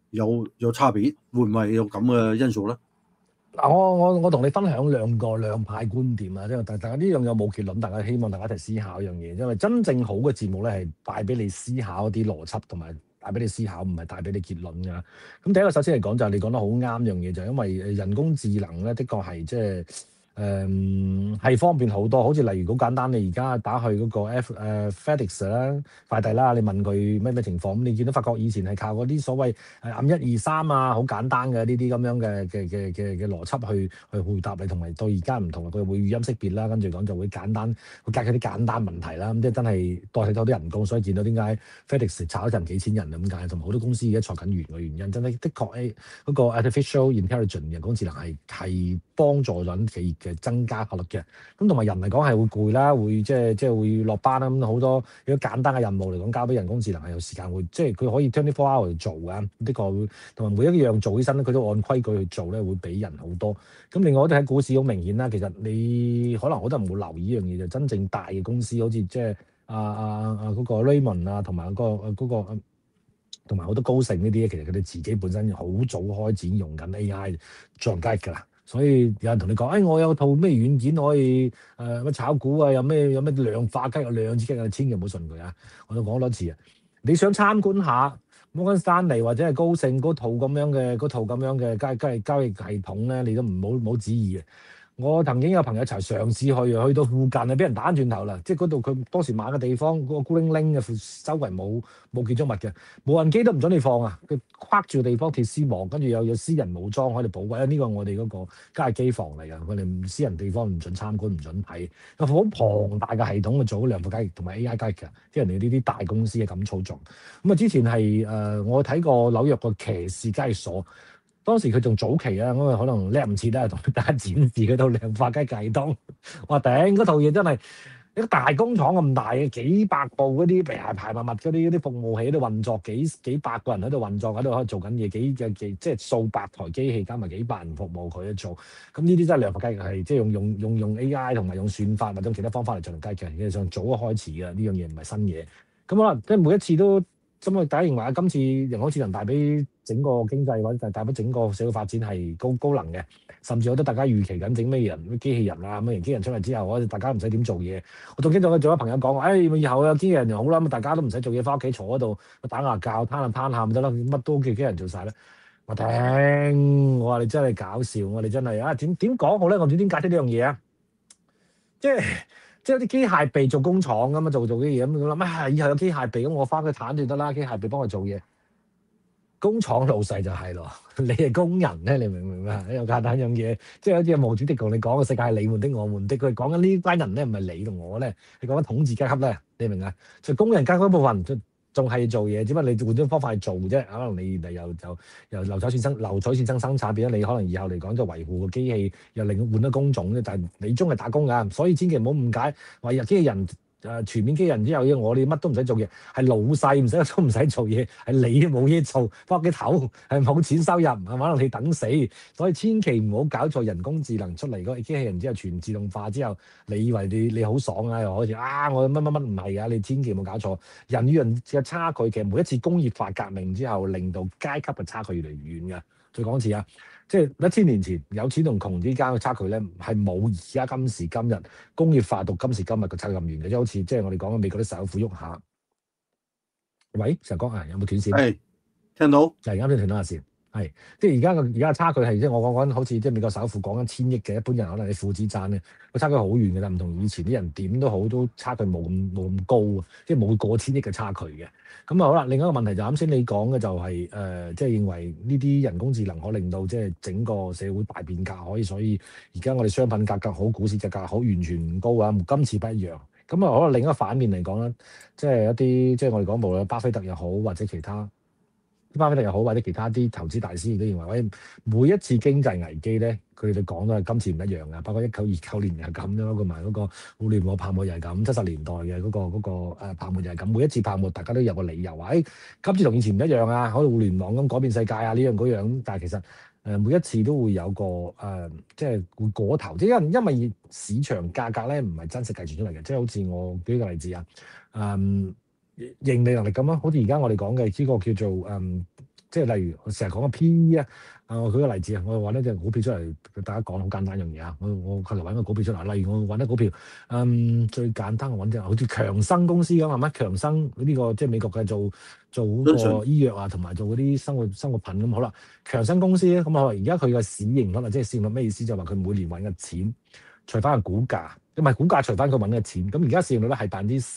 有差別，會唔會有咁嘅因素咧？ 嗱，我同你分享兩派觀點啊，即係大家呢樣有冇結論，大家希望大家一齊思考一樣嘢，因為真正好嘅節目咧係帶俾你思考一啲邏輯，同埋帶俾你思考，唔係帶俾你結論㗎。咁第一個首先嚟講就係你講得好啱樣嘢，就係因為人工智能咧，的確係即係。係方便好多，好似例如好簡單，你而家打去嗰個 FedEx 啦，快遞啦，你問佢咩情況，咁你見到發覺以前係靠嗰啲所謂按123啊，好簡單嘅呢啲咁樣嘅邏輯去回答你，同埋到而家唔同啦，佢會語音識別啦，跟住講就會簡單會解決啲簡單問題啦，咁即係真係代替咗啲人工，所以見到點解 FedEx 炒咗人幾千人咁解，同埋好多公司而家裁緊員嘅原因，真係的確嗰個 artificial intelligence 人工智能係幫助緊企業嘅增加效率嘅，咁同埋人嚟講係會攰啦，會即係會落班啦，咁好多如果簡單嘅任務嚟講，交俾人工智能係有時間會，即係佢可以 24 hour 去做㗎，的確會同埋每一樣做起身咧，佢都按規矩去做咧，會俾人好多。咁另外我哋喺股市好明顯啦，其實你可能好多人冇留意呢樣嘢，就真正大嘅公司，好似即係嗰個 Raymond 啊，同埋嗰個。同埋好多高盛呢啲咧，其實佢哋自己本身好早開展用緊 AI 做緊㗎啦，所以有人同你講，我有套咩軟件可以乜炒股啊，有咩量化雞有量子雞啊，千祈唔好信佢啊！我都講多次啊，你想參觀下摩根士丹利或者係高盛嗰套咁樣嘅交易系統咧，你都唔好指意嘅。我曾經有朋友一齊嘗試去到附近啊，俾人打轉頭啦！即係嗰度佢當時買嘅地方，嗰個孤零零嘅，周圍冇建築物嘅，無人機都唔准你放啊！佢框住個地方鐵絲網，跟住有私人武裝喺度保衞。呢個我哋嗰個交易機房嚟㗎，佢哋私人地方唔准參觀，唔准睇。有好龐大嘅系統去做量化交易同埋 AI 交易嘅，即係人哋呢啲大公司嘅咁操作。咁啊，之前係我睇過紐約個騎士交易所。當時佢仲早期啊，咁啊可能叻唔切啦，同大家展示嗰套量化雞計當，哇頂嗰套嘢真係一個大工廠咁大嘅，幾百部嗰啲排密嗰啲服務器喺度運作，幾百個人喺度運作喺度做緊嘢，即係數百台機器加埋幾百人服務佢去做，咁呢啲真係量化雞係即係用 AI 同埋用算法或者其他方法嚟進行雞嘅，其實上早開始嘅呢樣嘢唔係新嘢，咁可能即係每一次都。咁大家認為啊，今次人工智能帶俾整個經濟或者帶俾整個社會發展係高能嘅，甚至好多大家預期緊整咩人機器人啊，咩機器人出嚟之後，大家唔使點做嘢。我仲經常做咗朋友講話，以後有機器人就好啦，咁大家都唔使做嘢，翻屋企坐喺度打牙鉸、攤下咪得啦，乜都機器人做晒啦。我聽，我話你真係搞笑，我哋真係啊點講好咧？我點解釋呢樣嘢啊？即係有啲機械臂做工廠咁啊，做啲嘢咁諗以後有機械臂咁，我翻去攤就得啦，機械臂幫佢做嘢。工廠老細就係咯，你係工人咧，你明唔明啊？有簡單樣嘢，即係好似毛主席同你講嘅世界係你們的我們的，佢講緊呢班人咧，唔係你同我咧，你講緊統治階級咧，你明啊？就工人階級部分仲係做嘢，只不過你換種方法去做啫。可能你由流水線生產，變咗你可能以後嚟講就維護個機器，又另換咗工種啫。但係你終係打工㗎，所以千祈唔好誤解話機器人。全面機器人之後，我哋乜都唔使做嘢，係老細都唔使做嘢，係你冇嘢做，翻屋企唞，係冇錢收入，係可能你等死，所以千祈唔好搞錯。人工智能出嚟嗰個機器人之後，全自動化之後，你以為你好爽啊？又好似我乜唔係啊？你千祈唔好搞錯。人與人嘅差距，其實每一次工業化革命之後，令到階級嘅差距越嚟越遠㗎。再講一次啊！即係1000年前有錢同窮之間嘅差距咧，係冇而家今時今日工業化到今時今日嘅差距咁遠嘅，即係好似即係我哋講嘅美國啲首富喐下。喂，石哥有冇斷線？ 係聽到， 就而家先斷咗下線。係即係而家差距係即係我講緊，好似即係美國首富講緊1000億嘅，一般人可能你負資產咧，個差距好遠嘅啦，唔同以前啲人點都好，都差距冇咁高啊，即係冇過千億嘅差距嘅。咁好啦，另一個問題就啱先你講嘅就係即係認為呢啲人工智能可令到即係整個社會大變革，所以而家我哋商品價格好，股市價格好，完全唔高啊，今次不一樣。咁可能另一個反面嚟講咧，即係一啲即係我哋講無論巴菲特又好，或者其他。巴菲特又好，或者其他啲投資大師亦都認為，每一次經濟危機咧，佢哋講都係今次唔一樣嘅。包括1929年又係咁樣，同埋嗰個互聯網泡沫又係咁，70年代嘅嗰個泡沫又係咁。每一次泡沫，大家都有個理由話，今次同以前唔一樣啊，可能互聯網咁改變世界啊，呢樣嗰樣。但係其實每一次都會有個即係會過頭，即係因為市場價格咧唔係真實計算出嚟嘅，即係好似我舉個例子啊，盈利能力咁咯，好似而家我哋講嘅呢個叫做即係例如我成日講嘅 P/E 啊，我舉個例子啊，我揾一隻股票出嚟，大家講好簡單一樣嘢啊。我求其揾個股票出嚟，例如我揾啲股票，最簡單我揾隻好似強生公司咁係咪？強生呢個即係美國嘅做嗰個醫藥啊，同埋做嗰啲生活品咁好啦。強生公司咧，咁而家佢嘅市盈率啊，即係市盈率咩意思？就話佢每年揾嘅錢除翻個股價。唔係股價除翻佢揾嘅錢，咁而家市盈率咧係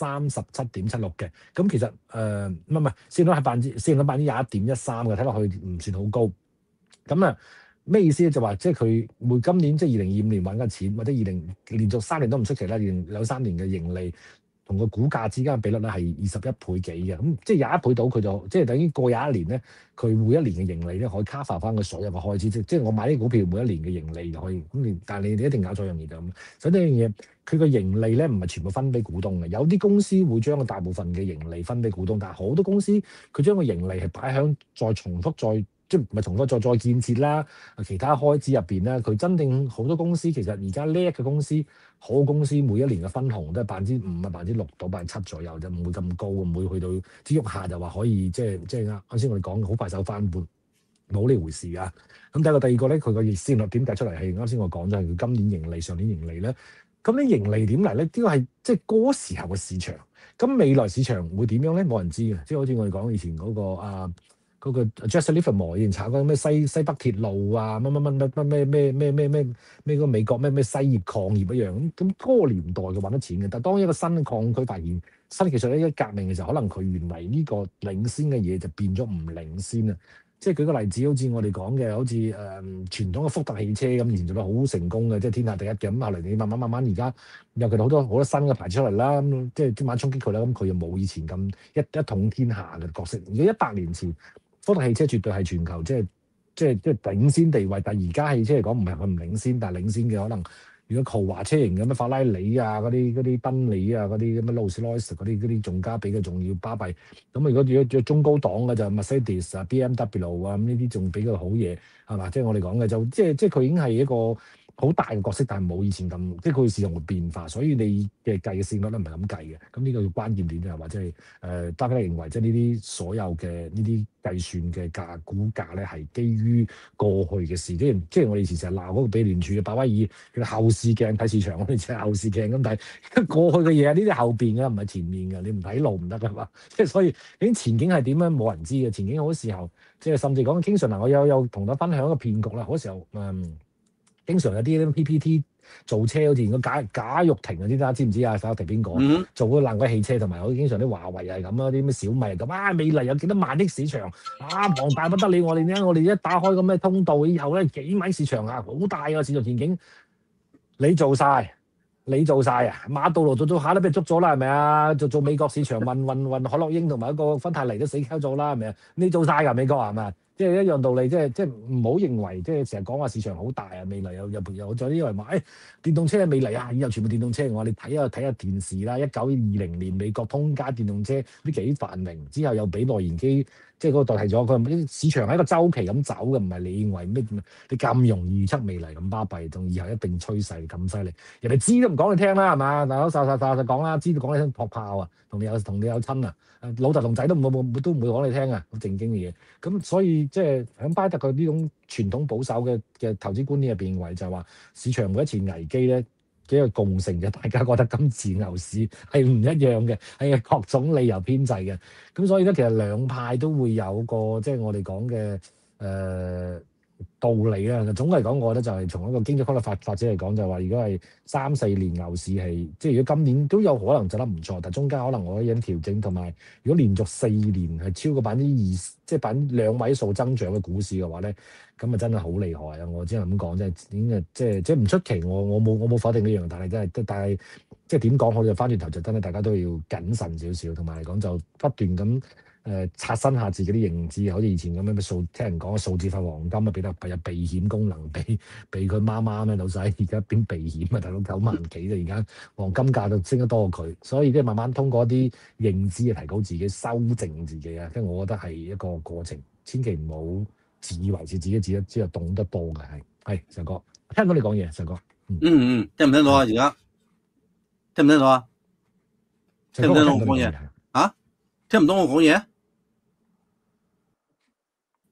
37.76%嘅，咁其實唔係市盈率係市盈率21.13%嘅，睇落去唔算好高。咁啊咩意思咧？就話即係佢今年即係2025年揾嘅錢，或者連續3年都唔出奇啦，兩3年嘅盈利同個股價之間嘅比率咧係21倍幾嘅，咁即係21倍到佢就即係等於過21年咧，佢每一年嘅盈利咧可以 cover 翻佢所有嘅開支，即係我買啲股票每一年嘅盈利就可以咁。但係你一定搞錯樣嘢就咁，所以呢樣嘢佢個盈利咧唔係全部分俾股東嘅，有啲公司會將個大部分嘅盈利分俾股東，但係好多公司佢將個盈利係擺響再重複即係唔係重複再建設啦，其他開支入邊咧，佢真正好多公司其實而家叻嘅公司，好公司每一年嘅分紅都係5%啊6%到7%左右，就唔會咁高，唔會去到之喐下就話可以即係啱先我哋講好快手翻本，冇呢回事啊。咁第二個咧，佢個市盈率點計出嚟係啱先我講咗係佢今年盈利、上年盈利咧。咁你盈利點嚟咧？呢個係即係嗰時候嘅市場。咁未來市場會點樣咧？冇人知嘅。即係好似我哋講以前嗰個 Jesse Livermore 以前炒嗰咩西北鐵路啊，咩嗰個美國咩西業礦業一樣咁嗰個年代嘅揾得錢嘅。但係當一個新嘅礦區發現新技術咧一革命嘅時候，可能佢原嚟呢個領先嘅嘢就變咗唔領先啊！即係舉個例子，好似我哋講嘅，好似傳統嘅福特汽車咁，以前做得好成功嘅，即係天下第一嘅。咁後嚟你慢慢而家有佢哋好多新嘅牌子出嚟啦，咁即係慢慢衝擊佢啦。咁佢又冇以前咁一統天下嘅角色。如果100年前福特汽車絕對係全球即係領先地位，但係而家汽車嚟講唔係佢唔領先，但係領先嘅可能。如果豪華車型嘅咩法拉利啊、嗰啲賓利啊、嗰啲咁嘅勞斯萊斯嗰啲仲加比佢仲要巴閉。咁如果中高檔嘅就 Mercedes 啊、BMW 啊咁呢啲仲比較好嘢係嘛？即係我哋講嘅就即係佢已經係一個好大嘅角色，但係冇以前咁，即係佢市場會變化，所以你嘅計嘅市盈率咧唔係咁計嘅。咁呢個關鍵點就係話即係大家認為即係呢啲所有嘅呢啲計算嘅股價咧係基於過去嘅事，即係我哋以前成日鬧嗰個美聯儲嘅鮑威爾嘅後視鏡睇市場，我哋淨係後視鏡咁睇過去嘅嘢，呢啲後邊嘅唔係前面嘅，你唔睇路唔得噶嘛。即係所以究竟前景係點樣冇人知嘅，前景好多時候即係甚至講經常嗱，我有同大家分享一個騙局啦，好時候經常有啲 PPT 做車，好似個賈玉婷嗰啲，大家知唔知啊？賈玉婷邊個？做嗰爛鬼汽車，同埋好經常啲華為係咁啊，啲咩小米係咁啊，未來有幾多萬億市場啊，龐大不得了！我哋一打開個咩通道，以後咧幾米市場啊，好大啊市場前景。你做晒啊！馬杜羅做下都俾人捉咗啦，係咪啊？做美國市場運海洛英同埋一個芬太尼都死鳩咗啦，係咪啊？你做晒㗎美國係咪？即係一樣道理，即係唔好認為即係成日講話市場好大啊，未來有咗啲人話電動車未來啊，以後全部電動車。我話你睇下電視啦，1920年美國通街電動車啲幾繁榮，之後又俾內燃機即係嗰個代替咗。佢市場係一個周期咁走嘅，唔係你認為咩？你咁容易預測未來咁巴閉，同以後一定趨勢咁犀利，人哋知都唔講你聽啦，係嘛？大佬實講啦，知道講你聽撲炮啊，同你有親啊，老豆同仔都唔會講你聽啊，好正經嘅嘢。咁所以即係喺巴菲特佢呢種傳統保守嘅投資觀念入邊，認為就係話市場每一次危機咧幾個共性嘅，大家覺得今次牛市係唔一樣嘅，係各種理由編製嘅。咁所以咧，其實兩派都會有個即係我哋講嘅道理啦。總嚟講，我覺得就係從一個經濟規律發展嚟講，就係話如果係3-4年牛市係，即係如果今年都有可能走得唔錯，但係中間可能我可以引調整，同埋如果連續4年係超過20%，即係2位數增長嘅股市嘅話咧，咁啊真係好厲害啊！我只能咁講，即係唔出奇。我冇否定呢樣，但係即係點講好就翻轉頭就真係大家都要謹慎少少，同埋嚟講就不斷咁。刷新下自己啲認知，好似以前咁樣聽人講數字化黃金啊，有避險功能，避佢媽咩老細，而家邊避險啊？大佬9萬幾啦，而家黃金價都升得多過佢，所以即係慢慢通過一啲認知啊，提高自己，修正自己啊，即係我覺得係一個過程，千祈唔好自以為是自己只係懂得多嘅係石哥，聽到你講嘢，石哥， 聽唔聽到啊？而家聽唔聽到啊？聽唔聽到我講嘢啊？聽唔到我講嘢？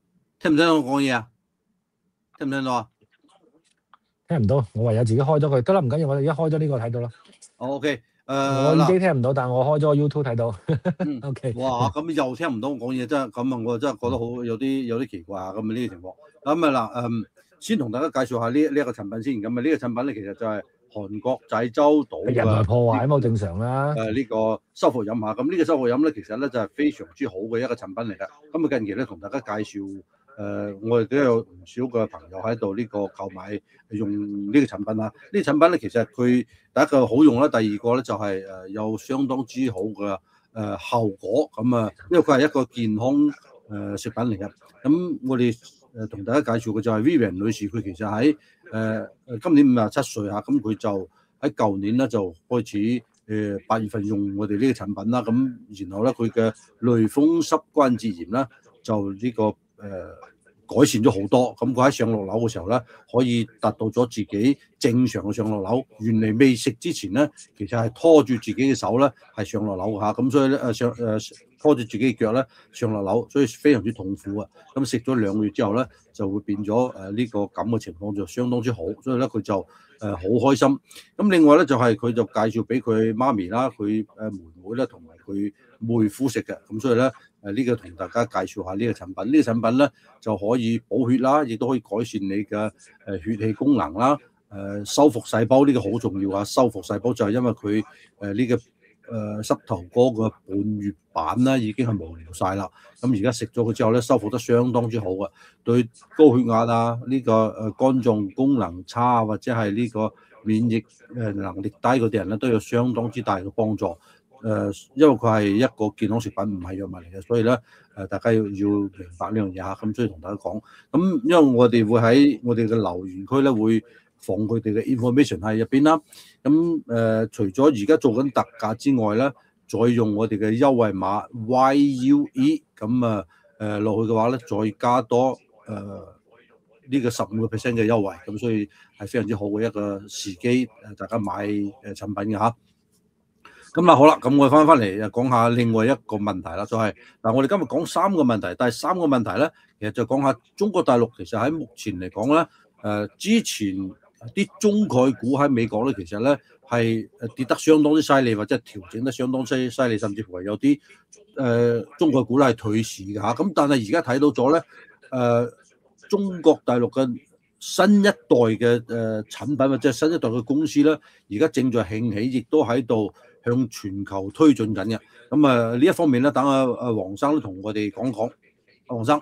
聽唔聽到我講嘢啊？聽唔聽到啊？ 聽唔到，我唯有自己開咗佢，得啦，唔緊要，我哋一開咗呢個睇到啦。 OK， 我耳機嗱， 聽唔到，但我開咗個 YouTube 睇到。 嗯， OK， 哇，咁又聽唔到我講嘢，真係咁啊！我真係覺得好有啲奇怪啊！咁啊呢個情況，咁啊嗱，先同大家介紹下呢一個產品先。咁啊呢個產品咧，其實就係韓國濟州島人為嘅破壞咁好正常啦。 呢個修復飲下。咁呢個修復飲咧，其實咧就係非常之好嘅一個產品嚟㗎。咁啊近期咧同大家介紹。我哋都有唔少嘅朋友喺度呢個購買用呢個產品啦。呢個產品咧，其實佢第一個好用啦，第二個咧就係有相當之好嘅效果。咁啊，因為佢係一個健康食品嚟嘅。咁我哋同大家介紹嘅就係 Vivian 女士，佢其實喺今年57歲嚇，咁佢就喺舊年咧就開始8月份用我哋呢個產品啦。咁然後咧佢嘅類風濕關節炎咧就呢個改善咗好多。咁佢喺上落樓嘅時候咧，可以達到咗自己正常嘅上落樓。原嚟未食之前咧，其實係拖住自己嘅手咧係上落樓嚇，咁所以咧拖住自己嘅腳咧上落樓，所以非常之痛苦啊。咁食咗2個月之後咧，就會變咗呢個咁嘅情況就相當之好，所以咧佢就好開心。咁另外咧就係佢就介紹俾佢媽咪啦、佢妹妹咧同埋佢妹夫食嘅。咁所以咧呢個同大家介紹下呢個產品。呢個產品咧就可以補血啦，亦都可以改善你嘅血氣功能啦。修復細胞呢個好重要啊！修復細胞就係因為佢呢個膝頭哥嘅半月板啦已經係無聊晒啦。咁而家食咗佢之後咧，修復得相當之好嘅，對高血壓啊、呢個肝臟功能差啊，或者係呢個免疫能力低嗰啲人咧，都有相當之大嘅幫助。因為佢係一個健康食品，唔係藥物嚟嘅，所以咧大家要明白呢樣嘢嚇。咁所以同大家講，咁因為我哋會喺我哋嘅留言區咧會放佢哋嘅 information 喺入邊啦。咁除咗而家做緊特價之外咧，再用我哋嘅優惠碼 YUE 咁落去嘅話咧，再加多呢個15% 嘅優惠。咁所以係非常之好嘅一個時機，大家買產品嘅嚇。咁好啦，咁我翻嚟講下另外一個問題啦，就係嗱，我哋今日講3個問題，第3個問題咧，其實就講下中國大陸其實喺目前嚟講咧，之前啲中概股喺美國咧，其實咧係跌得相當之犀利，或者調整得相當之犀利，甚至乎係有啲中概股咧係退市嘅嚇。咁但係而家睇到咗咧，中國大陸嘅新一代嘅產品或者新一代嘅公司咧，而家正在興起，亦都喺度向全球推進緊嘅。咁呢一方面咧，等阿黃生都同我哋講講。阿黃生，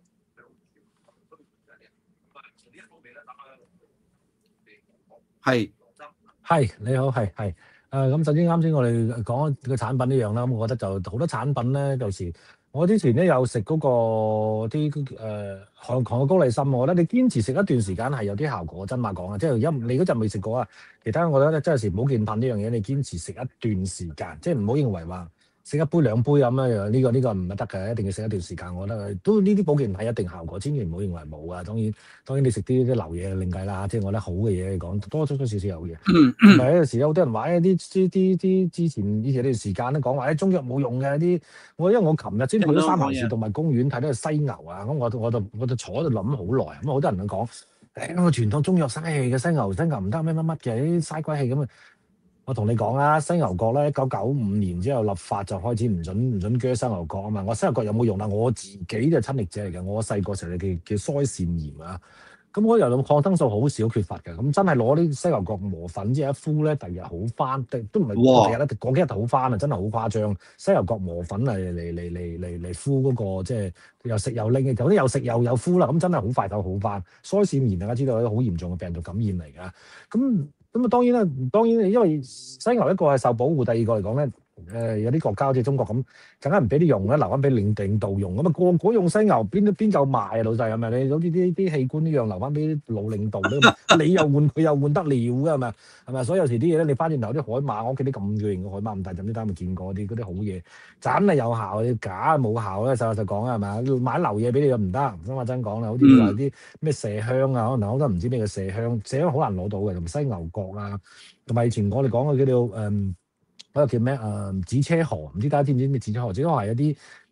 係你好，係咁首先啱先我哋講個產品呢樣啦，咁我覺得就好多產品咧，有時我之前咧有食嗰個啲韓國高麗參，我覺得你堅持食一段時間係有啲效果，真話講啊，即係你嗰陣未食過啊，其他我覺得真係時保健品呢樣嘢，你堅持食一段時間，即係唔好認為話食1杯2杯咁樣，呢個唔係得嘅，一定要食一段時間。我覺得都呢啲保健係一定效果，千祈唔好認為冇啊。當然你食啲流嘢另計啦，即係我覺得好嘅嘢嚟講，多少少有嘅。唔係有時有好多人話啲之前呢段時間咧講話中藥冇用嘅啲，因為我琴日先去咗三藩市動物公園睇到個犀牛啊，咁我就坐喺度諗好耐，咁好多人講個傳統中藥嘥氣嘅犀牛唔得咩乜乜嘅，啲嘥鬼氣咁啊！我同你講啊，犀牛角咧1995年之後立法就開始唔準鋸犀牛角啊嘛。我犀牛角有冇用啊？我自己就親歷者嚟嘅。我細個時候叫腮腺炎啊，咁我又抗生素好少缺乏嘅。咁真係攞啲犀牛角磨粉之後一敷咧，第二日好翻，都唔係第二日咧，嗰幾日就好翻啊！真係好誇張。犀牛角磨粉嚟敷嗰個即係又食又拎嘅，有啲又食又有敷啦。咁真係好快就好翻。腮腺炎大家知道係一個好嚴重嘅病毒感染嚟㗎。咁啊，當然啦，因為犀牛一個係受保護，第二個嚟講咧，有啲國家好似中國咁，更加唔俾啲用咧，留翻俾領導用。咁啊，個個用犀牛，邊夠賣啊？老細係咪？你好似啲器官呢樣留翻俾老領導咧，你又換佢又換得了㗎係咪？係咪？所以有時啲嘢咧，你翻轉頭啲海馬，我屋企啲咁巨型嘅海馬咁大陣，啲單咪見過嗰啲好嘢，真係有效，假冇效咧。實講啊，係咪？買流嘢俾你又唔得，真話真講啦。好似你話啲咩麝香啊，可能好多人唔知咩叫麝香好難攞到嘅，同犀牛角啊，同埋以前我哋講嘅叫做嗰個叫咩紫車河，唔知大家知唔知咩紫車河？紫車河係一啲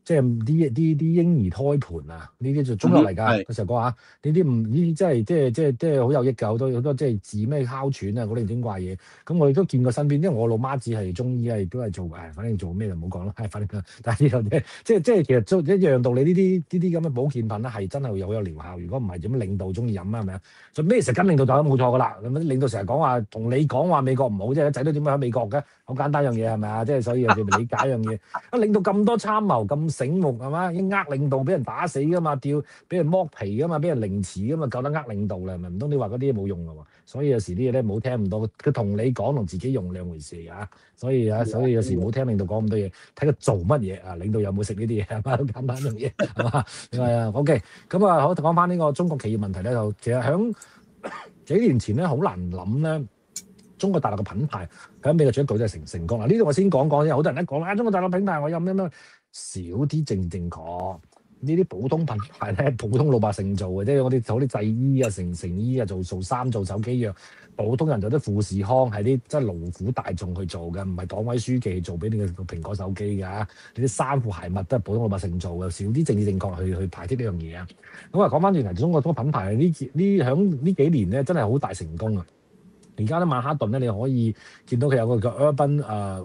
即係啲嬰兒胎盤啊，呢啲就中藥嚟㗎。嗰時候講下呢啲唔呢啲真係即係好有益㗎，好多即係治咩哮喘啊嗰啲精怪嘢。咁我亦都見過身邊，因為我老媽子係中醫啊，亦都係做反正做咩就唔好講啦。反正但係呢樣嘢即係其實一樣道理，呢啲咁嘅保健品咧係真係好有療效。如果唔係點領導中意飲啊？係咪啊？所以咩食緊領導就冇錯㗎啦。咁領導成日講話同你講話美國唔好啫，仔都點解喺美國嘅？好簡單樣嘢係咪啊？即係所以有時理解樣嘢。啊，領導咁多參謀咁醒目係嘛？一呃領導俾人打死㗎嘛，俾人剝皮㗎嘛，俾人凌遲㗎嘛，夠得呃領導啦，係咪？唔通你話嗰啲嘢冇用㗎喎？所以有時啲嘢咧唔好聽咁多，佢同你講同自己用兩回事啊。所以有時唔好聽領導講咁多嘢，睇佢做乜嘢啊？領導有冇食呢啲嘢係嘛？好簡單樣嘢係嘛？係啊，OK。咁啊，好講翻呢個中國企業問題咧，就其實響幾年前咧好難諗咧。中國大陸嘅品牌喺美國做一舉就係成功啦！呢度我先講講先，好多人一講中國大陸品牌我有咩少啲正確，呢啲普通品牌咧，普通老百姓做嘅，即係我哋做啲製衣啊、成衣啊、做衫、做手機藥，普通人做啲富士康係啲真係勞苦大眾去做嘅，唔係黨委書記做俾你嘅蘋果手機㗎。呢啲衫褲鞋襪都係普通老百姓做嘅，少啲政治正確去排斥呢樣嘢啊！咁啊，講翻轉頭，中國嗰個品牌響呢幾年咧，真係好大成功啊！而家咧曼哈頓咧，你可以見到佢有個叫 Urban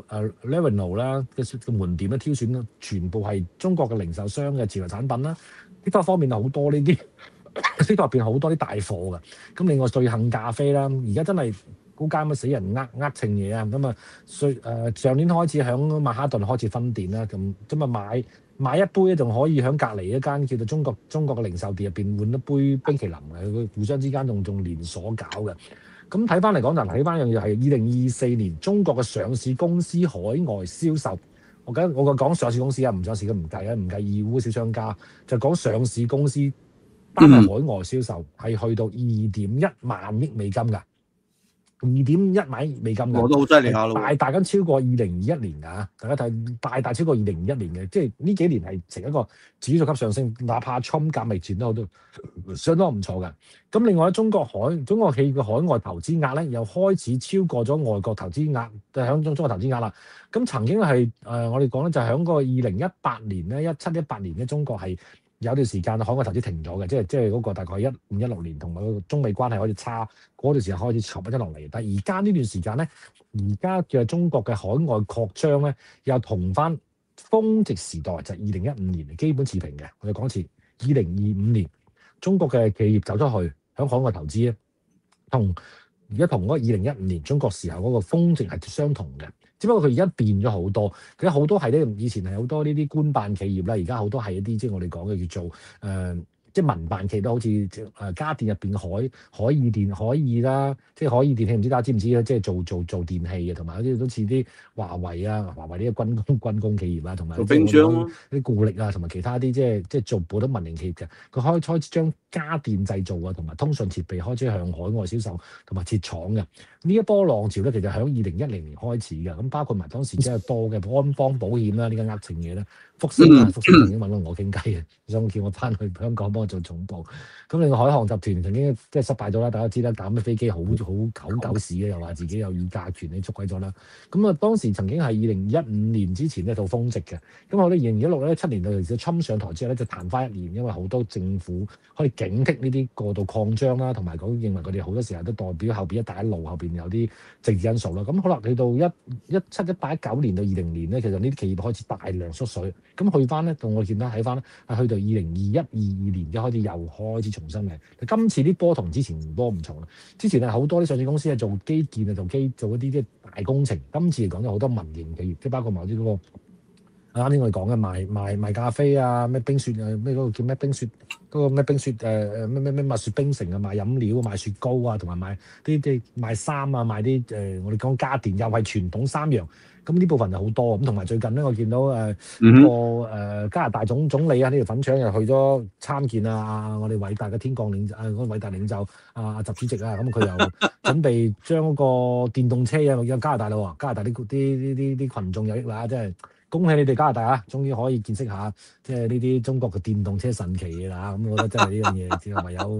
Revenue 啦嘅門店咧，挑選啦，全部係中國嘅零售商嘅潮流產品啦。TikTok 方面好多呢啲，TikTok 入邊好多啲大貨㗎。咁另外瑞幸咖啡啦，而家真係高間乜死人稱嘢啊！咁啊，上年開始響曼哈頓開始分店啦，咁啊買一杯咧，仲可以響隔離一間叫做中國嘅零售店入邊換一杯冰淇淋嘅，佢互相之間仲連鎖搞嘅。咁睇翻嚟講就睇翻樣嘢係2024年中國嘅上市公司海外銷售，我講上市公司啊，唔上市嘅唔計啊，唔計義烏小商家，就講上市公司單係海外銷售係去到2.1萬億美金㗎。2.1萬億美金㗎， 我都好犀利下咯， 大緊超過2021年㗎，大家睇大超過2021年嘅，即係呢幾年係成一個指數級上升，哪怕侵革未前都相當唔錯㗎。咁另外中國企業嘅海外投資額咧，又開始超過咗外國投資額，就響中國投資額啦。咁曾經係我哋講咧，就響個2018年咧，17、18年咧，中國係有段時間海外投資停咗嘅，即係嗰個大概15、16年同埋個中美關係開始差嗰段時間開始沉咗落嚟。但係而家呢段時間咧，而家嘅中國嘅海外擴張咧，又同翻峰值時代就係2015年基本持平嘅。我哋講次2025年，中國嘅企業走出去響海外投資咧，而家同嗰個2015年中國時候嗰個峰值係相同嘅。只不過佢而家變咗好多，佢好多係咧，以前係好多呢啲官辦企業啦，而家好多係一啲即係我哋講嘅叫做即係民辦企業都好似家電入邊嘅海爾啦，即係海爾電器，唔知大家知唔知咧？即係做電器嘅，同埋好似啲華為啊，華為呢個軍工企業啊，同埋做冰箱啲固力啊，同埋其他啲即係做好多民營企業嘅，佢開始將家電製造啊，同埋通訊設備開始向海外銷售同埋設廠嘅。呢一波浪潮咧，其實喺2010年開始嘅，咁包括埋當時即係多嘅安邦保險啦，呢間情嘢咧，福星曾經揾過我傾偈嘅，想叫我翻去香港幫我做總部。咁另外海航集團曾經即係失敗咗啦，大家知啦，打咩飛機好狗屎嘅，又話自己有議價權，你捉鬼咗啦。咁啊，當時曾經係2015年之前呢套峰值嘅，咁我哋2016咧7年度其實侵上台之後咧就彈翻1年，因為好多政府可以警惕呢啲過度擴張啦，同埋講認為佢哋好多時候都代表後邊一帶一路後邊有啲政治因素啦。咁好啦，去到17、18、19年到20年咧，其實呢啲企業開始大量縮水，咁去翻咧，到我見到睇翻咧，係去到2021、22年一開始又開始重新嚟。今次啲波同之前波唔同啦，之前係好多啲上市公司係做基建啊，做一啲即係大工程，今次嚟講咗好多民營企業，即係包括埋啲嗰個。啱先我哋講嘅賣咖啡啊，咩冰雪啊，咩嗰個叫咩冰雪嗰個咩冰雪咩蜜雪冰城啊，賣飲料賣雪糕啊，同埋賣賣衫啊，賣啲我哋講家電又係傳統3樣，咁呢部分就好多咁，同埋最近咧我見到加拿大總理啊，呢條粉腸又去咗參見啊我哋偉大嘅天降領嗰個偉大領袖啊習主席啊，咁佢又準備將嗰個電動車啊有加拿大啦喎，加拿大啲群眾有益啦，即係。恭喜你哋加拿大啊！終於可以見識下即係呢啲中國嘅電動車神奇嘅啦，咁我覺得真係呢樣嘢，只係唯有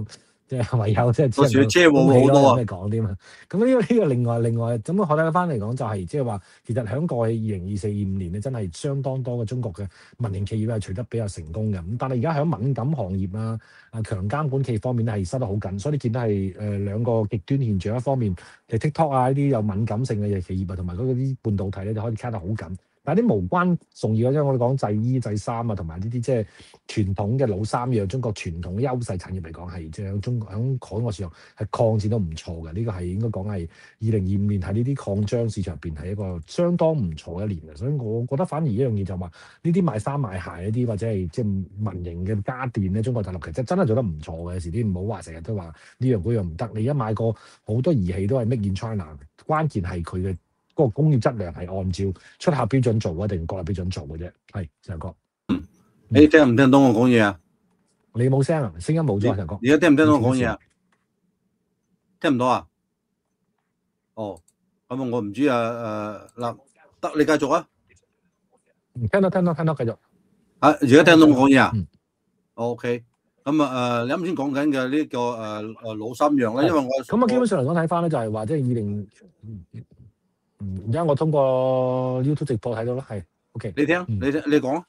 即係唯有即係到時佢車禍恭喜咯， 會好多啊有咩講添啊？咁呢個另外咁我睇翻嚟講就係即係話，其實喺過去2024、25年咧，真係相當多嘅中國嘅民營企業係取得比較成功嘅。咁但係而家喺敏感行業強監管企業方面咧係收得好緊，所以你見到係兩個極端現象，一方面係 TikTok 呢啲有敏感性嘅企業同埋嗰啲半導體咧就可以卡得好緊。但係啲無關重要嘅，因為我哋講製衣、製衫同埋呢啲即係傳統嘅老三樣，中國傳統優勢產業嚟講係即係喺海外市場係擴展都唔錯嘅。呢個係應該講係2025年喺呢啲擴張市場入邊係一個相當唔錯嘅一年嘅。所以我覺得反而一樣嘢就話呢啲賣衫賣鞋嗰啲或者係即係民營嘅家電咧，中國大陸其實真係做得唔錯嘅。有時啲唔好話成日都話呢樣嗰樣唔得。你一買過好多儀器都係 Made in China，關鍵係佢嘅嗰個工業質量係按照出口標準做啊，定國內標準做嘅啫。係石哥， 你聽唔聽到我講嘢啊？ 你冇聲啊？聲音冇咗啊，石哥。 而家聽唔聽到我講嘢啊？聽唔到啊？哦，咁啊，我唔知啊。嗱，得你繼續啊。 聽到，繼續。 啊，而家聽到我講嘢啊 ？OK。 咁啊，你啱先講緊嘅呢個老三樣咧，因為我咁啊，基本上嚟講睇翻咧，就係話即係而家我通過 YouTube 直播睇到啦，係 OK。 你聽，你講啊。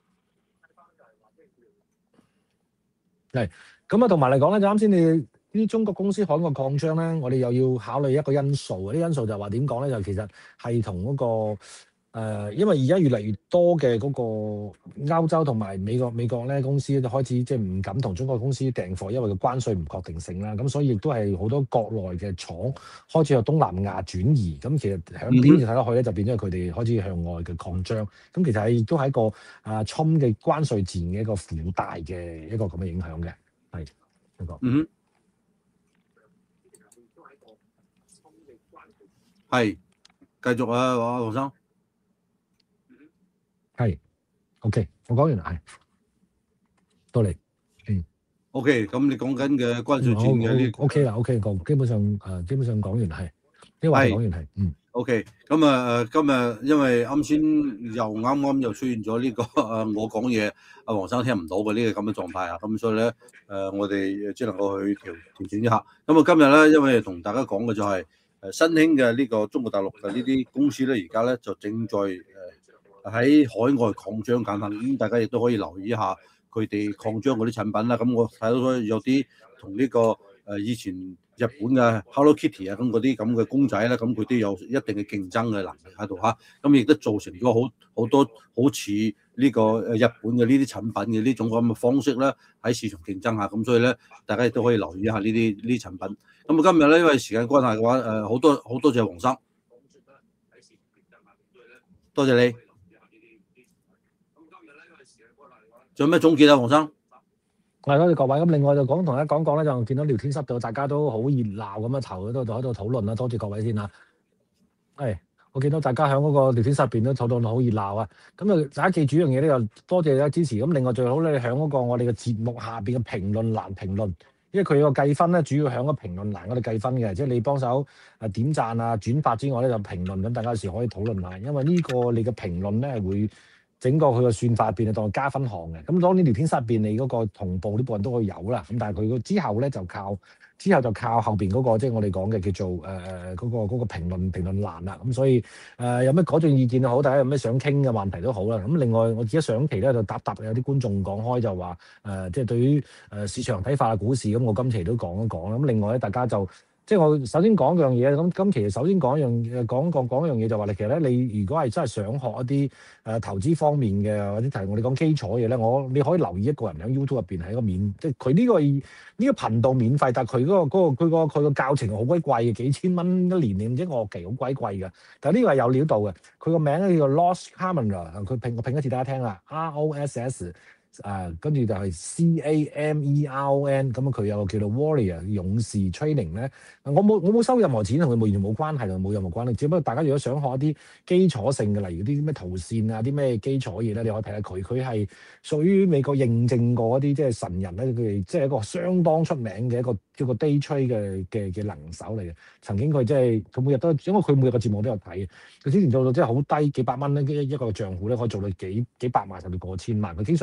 係咁啊，同埋嚟講咧，就啱先你呢啲中國公司海外擴張咧，我哋又要考慮一個因素。啲因素就係話點講咧？就其實係同嗰個因為而家越嚟越多嘅嗰個歐洲同埋美國咧公司就開始即係唔敢同中國公司訂貨，因為個關稅唔確定性啦。咁所以亦都係好多國內嘅廠開始向東南亞轉移。咁其實響邊睇落去咧，就變咗佢哋開始向外嘅擴張。咁其實係亦都係一個侵嘅關稅戰嘅一個附帶嘅一個咁嘅影響嘅。係呢個。 係繼續啊，黃生。 係 OK， 我講完啦，係到你。 OK， 咁你講緊嘅關稅戰嘅呢 ？OK 啦，OK， 基本上講完係呢話講完係。 OK， 咁今日因為啱先啱又出現咗呢個我講嘢，阿黃生聽唔到嘅呢個咁嘅狀態啊，咁所以咧我哋只能夠去調整一下。咁啊今日咧，因為同大家講嘅就係新興嘅呢個中國大陸嘅呢啲公司咧，而家咧就正在喺海外擴張緊，咁大家亦都可以留意一下佢哋擴張嗰啲產品啦。咁我睇到咗有啲同呢個以前日本嘅 Hello Kitty 啊，咁嗰啲咁嘅公仔咧，咁佢都有一定嘅競爭嘅能力喺度嚇。咁亦都造成咗好多好似呢個日本嘅呢啲產品嘅呢種咁嘅方式咧，喺市場競爭下。咁所以咧，大家亦都可以留意一下呢啲產品。咁啊，今日咧因為時間關係嘅話，好多謝黃生，多謝你。仲有咩總結啊，黃生？ 多謝各位。咁另外就同大家講咧，就見到聊天室度大家都好熱鬧咁樣頭喺度討論啦。多謝各位先嚇。我見到大家喺嗰個聊天室入邊都討論到好熱鬧啊。咁啊，大家記住一樣嘢咧，就多謝大家支持。咁另外最好咧，喺嗰個我哋嘅節目下邊嘅評論欄評論，因為佢個計分咧，主要喺個評論欄嗰度計分嘅，即係你幫手點讚啊、轉發之外咧，就評論，咁大家有時可以討論下。因為呢個你嘅評論咧會整個佢個算法入邊當加分項嘅。咁當然聊天室入邊你嗰個同步呢部分都可以有啦。咁但係佢之後咧就靠後邊嗰個即係我哋講嘅叫做嗰個評論欄啦。咁所以有咩改進意見好，大家有咩想傾嘅問題都好啦。咁另外我自己上期咧就答有啲觀眾講開就話即係對於市場睇法嘅股市，咁我今期都講一講啦。咁另外咧大家就即係我首先講樣嘢，咁今期首先講一樣嘢就話，其實咧你如果係真係想學一啲投資方面嘅或者提我哋講基礎嘢咧，你可以留意一個人喺 YouTube 入邊係一個即係佢呢個頻道免費，但係佢個教程好鬼貴嘅，幾千蚊一年，你唔知學期好鬼貴嘅。但係呢個係有料到嘅，佢個名咧叫做 Ross Cameron，佢拼一次大家聽啦 ，ROSS。跟住就係 CAMERON， 咁佢有個叫做 Warrior 勇士 training 咧。我冇收任何錢，同佢完全冇關係，同冇任何關係。只不過大家如果想學一啲基礎性嘅，例如啲咩圖線啊、啲咩基礎嘢咧，你可以睇下佢。佢係屬於美國認證過一啲即係神人咧，佢哋即係一個相當出名嘅一個 day trade 嘅能手嚟嘅。曾經佢即係佢每日都，因為佢每日個節目都有睇。佢之前做到即係好低幾百蚊咧，一個賬戶咧可以做到幾百萬甚至過千萬。佢經常都會將啲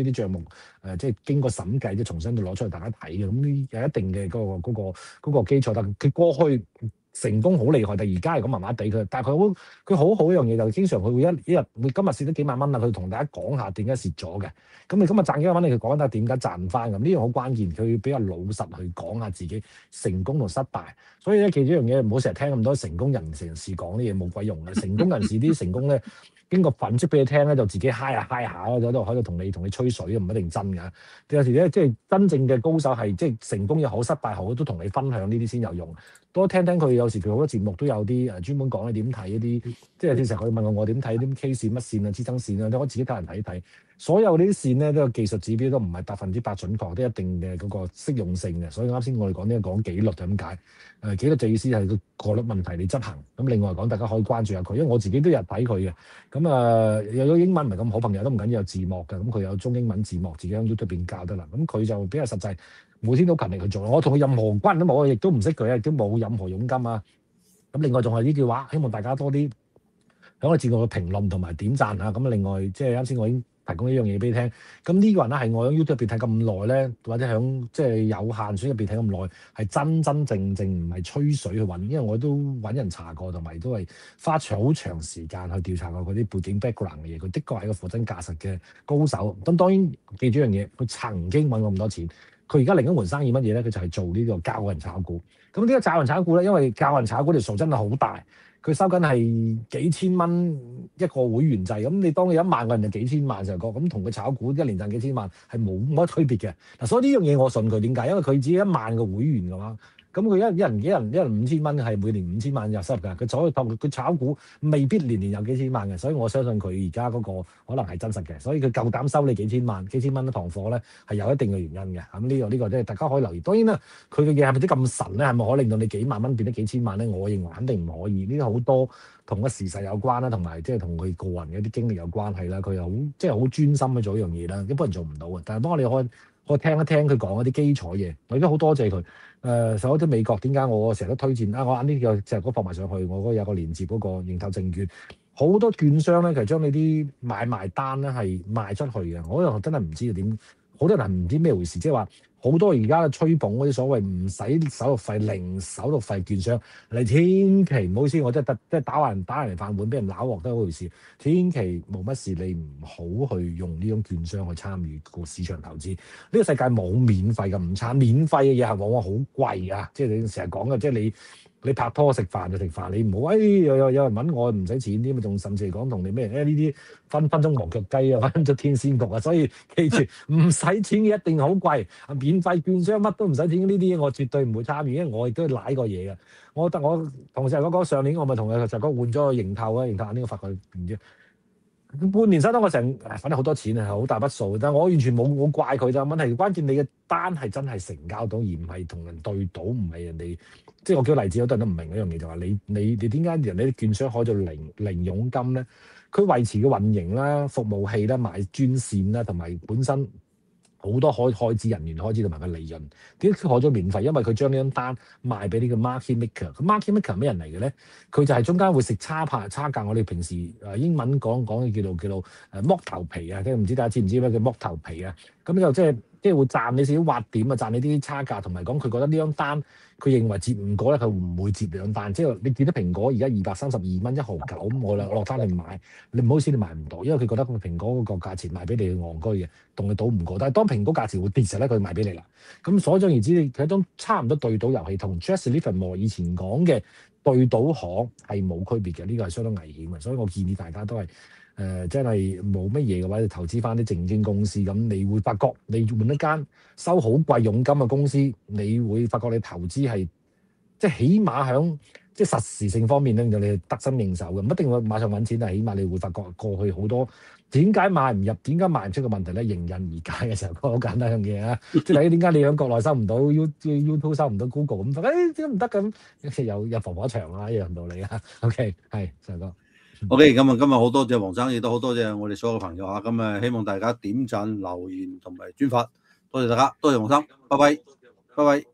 呢啲帳目即係經過審計，即係重新都攞出嚟大家睇嘅。咁呢有一定嘅嗰個基礎，但佢過去成功好厲害，但而家係咁麻麻地佢，但係佢好一樣嘢就經常佢會一日會今日蝕咗幾萬蚊啦，佢同大家講下點解蝕咗嘅。咁你今日賺幾萬蚊，你佢講下點解賺翻咁，呢樣好關鍵。佢比較老實去講下自己成功同失敗。所以咧，記住一樣嘢，唔好成日聽咁多成功人士講啲嘢冇鬼用嘅。成功人士啲成功咧，經過分析俾你聽咧，就自己嗨下喺度同你吹水，唔一定真㗎。有時咧，即係真正嘅高手係即係成功又好，失敗好，都同你分享呢啲先有用。多聽聽佢，有時佢好多節目都有啲專門講你點睇一啲，即係有時佢問我點睇啲 K 線乜線啊、支撐線啊，我自己睇人睇睇。所有呢啲線咧都有技術指標，都唔係100%準確，都一定嘅嗰個適用性嘅。所以啱先我哋講呢個講紀律就咁解。紀律就意思係個過率問題你執行。咁另外講，大家可以關注下佢，因為我自己都有睇佢嘅。咁有咗英文唔係咁好朋友都唔緊要有字幕嘅，咁佢有中英文字幕，自己喺 YouTube 邊教得啦。咁佢就比較實際，每天都勤力去做。我同佢任何關係都冇，我亦都唔識佢，亦都冇任何佣金啊。咁另外仲係呢句話，希望大家多啲喺我節目嘅評論同埋點讚嚇。咁另外即係啱先我已經提供一樣嘢俾你聽。咁呢個人咧係我喺 YouTube 入邊睇咁耐咧，或者喺即係有限選入邊睇咁耐，係真真正正唔係吹水去揾，因為我都揾人查過，同埋都係花好長時間去調查過佢啲背景 background 嘅嘢。佢的確係一個貨真價實嘅高手。咁當然記住一樣嘢，佢曾經揾過咁多錢。佢而家另一門生意乜嘢咧？佢就係做呢個教人炒股。咁點解教人炒股咧？因為教人炒股條數真係好大，佢收緊係幾千蚊一個會員制。咁你當你1萬個人就幾千萬成個，咁同佢炒股一年賺幾千萬係冇乜區別嘅。嗱，所以呢樣嘢我信佢點解？因為佢只係1萬個會員嘅話。咁佢一人5000蚊係每年5000萬入收入㗎。佢炒股未必年年有幾千萬嘅，所以我相信佢而家嗰個可能係真實嘅。所以佢夠膽收你幾千蚊一堂課咧，係有一定嘅原因嘅。咁呢個即係大家可以留意。當然啦，佢嘅嘢係咪啲咁神咧？係咪可以令到你幾萬蚊變得幾千萬咧？我認為肯定唔可以。呢啲好多同個時勢有關啦，同埋即係同佢個人嘅一啲經歷有關係啦。佢又好專心去做一樣嘢啦，一般人做唔到嘅。但係當我哋可以聽一聽佢講一啲基礎嘢，我亦都好多謝佢。所以啲美國點解我成日都推薦我啱呢個就係放埋上去，我嗰有個連接嗰個認購證券，好多券商咧其實將你啲買賣單咧係賣出去嘅，我又真係唔知點，好多人係唔知咩回事，即係話好多而家嘅吹捧嗰啲所謂唔使手續費、零手續費券商，你千祈唔好意思，我真係打人飯碗，俾人鬧鑊都係一回事，千祈冇乜事，你唔好去用呢種券商去參與個市場投資。呢個世界冇免費嘅午餐，免費嘅嘢係往往好貴啊！即係你成日講嘅，即係你拍拖食飯就食飯，你唔好有人揾我唔使錢啲，仲甚至嚟講同你咩呢啲分鐘黃腳雞啊，分咗天仙局啊，所以記住唔使錢嘅一定好貴，免費券商乜都唔使錢呢啲嘢，我絕對唔會參與，因為我亦都舐過嘢嘅。我同石哥講上年我咪同石哥換咗個營購啊，營購呢個發覺唔知。半年收得我反正好多錢啊，好大筆數，但係我完全冇怪佢咋。問題關鍵你嘅單係真係成交到，而唔係同人對賭，唔係人哋。即係我叫例子，好多人都唔明一樣嘢，就話你點解人哋啲券商開咗零佣金咧？佢維持嘅運營啦、服務器啦、買專線啦，同埋本身好多開支、人員開支同埋個利潤，點解佢開咗免費？因為佢將呢張單賣俾呢個 market maker。咁 market maker 咩人嚟嘅咧？佢就係中間會食差價。我哋平時英文講嘅叫做剝頭皮啊，即係唔知大家知唔知咩叫剝頭皮啊？咁就即係會賺你少少滑點啊，賺你啲差價，同埋講佢覺得呢張單佢認為接唔過咧，佢唔會接兩單。即係你見到蘋果而家232.1毫9，咁我落單去買，你唔好意思，你買唔到，因為佢覺得個蘋果嗰個價錢賣俾你戇居嘅，同你賭唔過。但係當蘋果價錢會跌時咧，佢賣俾你啦。咁所想而知，你佢一種差唔多對賭遊戲，同 Jesse Livermore 以前講嘅對賭行係冇區別嘅，呢個係相當危險嘅。所以我建議大家都係。真係冇乜嘢嘅話，你投資翻啲正經公司，咁你會發覺你換一間收好貴佣金嘅公司，你會發覺你投資係即係起碼響即係實時性方面咧，令到你得心應手嘅，唔一定會馬上揾錢，但係起碼你會發覺過去好多點解賣唔入、點解賣唔出嘅問題咧，迎刃而解嘅時候，好簡單樣嘢啊！即係點解你喺國內收唔到 YouTube 收唔到 Google 咁？點解唔得咁？有防火牆啊，一樣道理啊。OK， 係石哥。 OK，今日好多謝黃生，亦都好多謝我哋所有嘅朋友啊！咁希望大家點讚、留言同埋轉發，多謝大家，多謝黃生，拜拜，拜拜。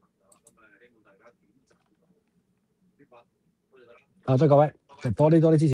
多謝各位，多啲支持。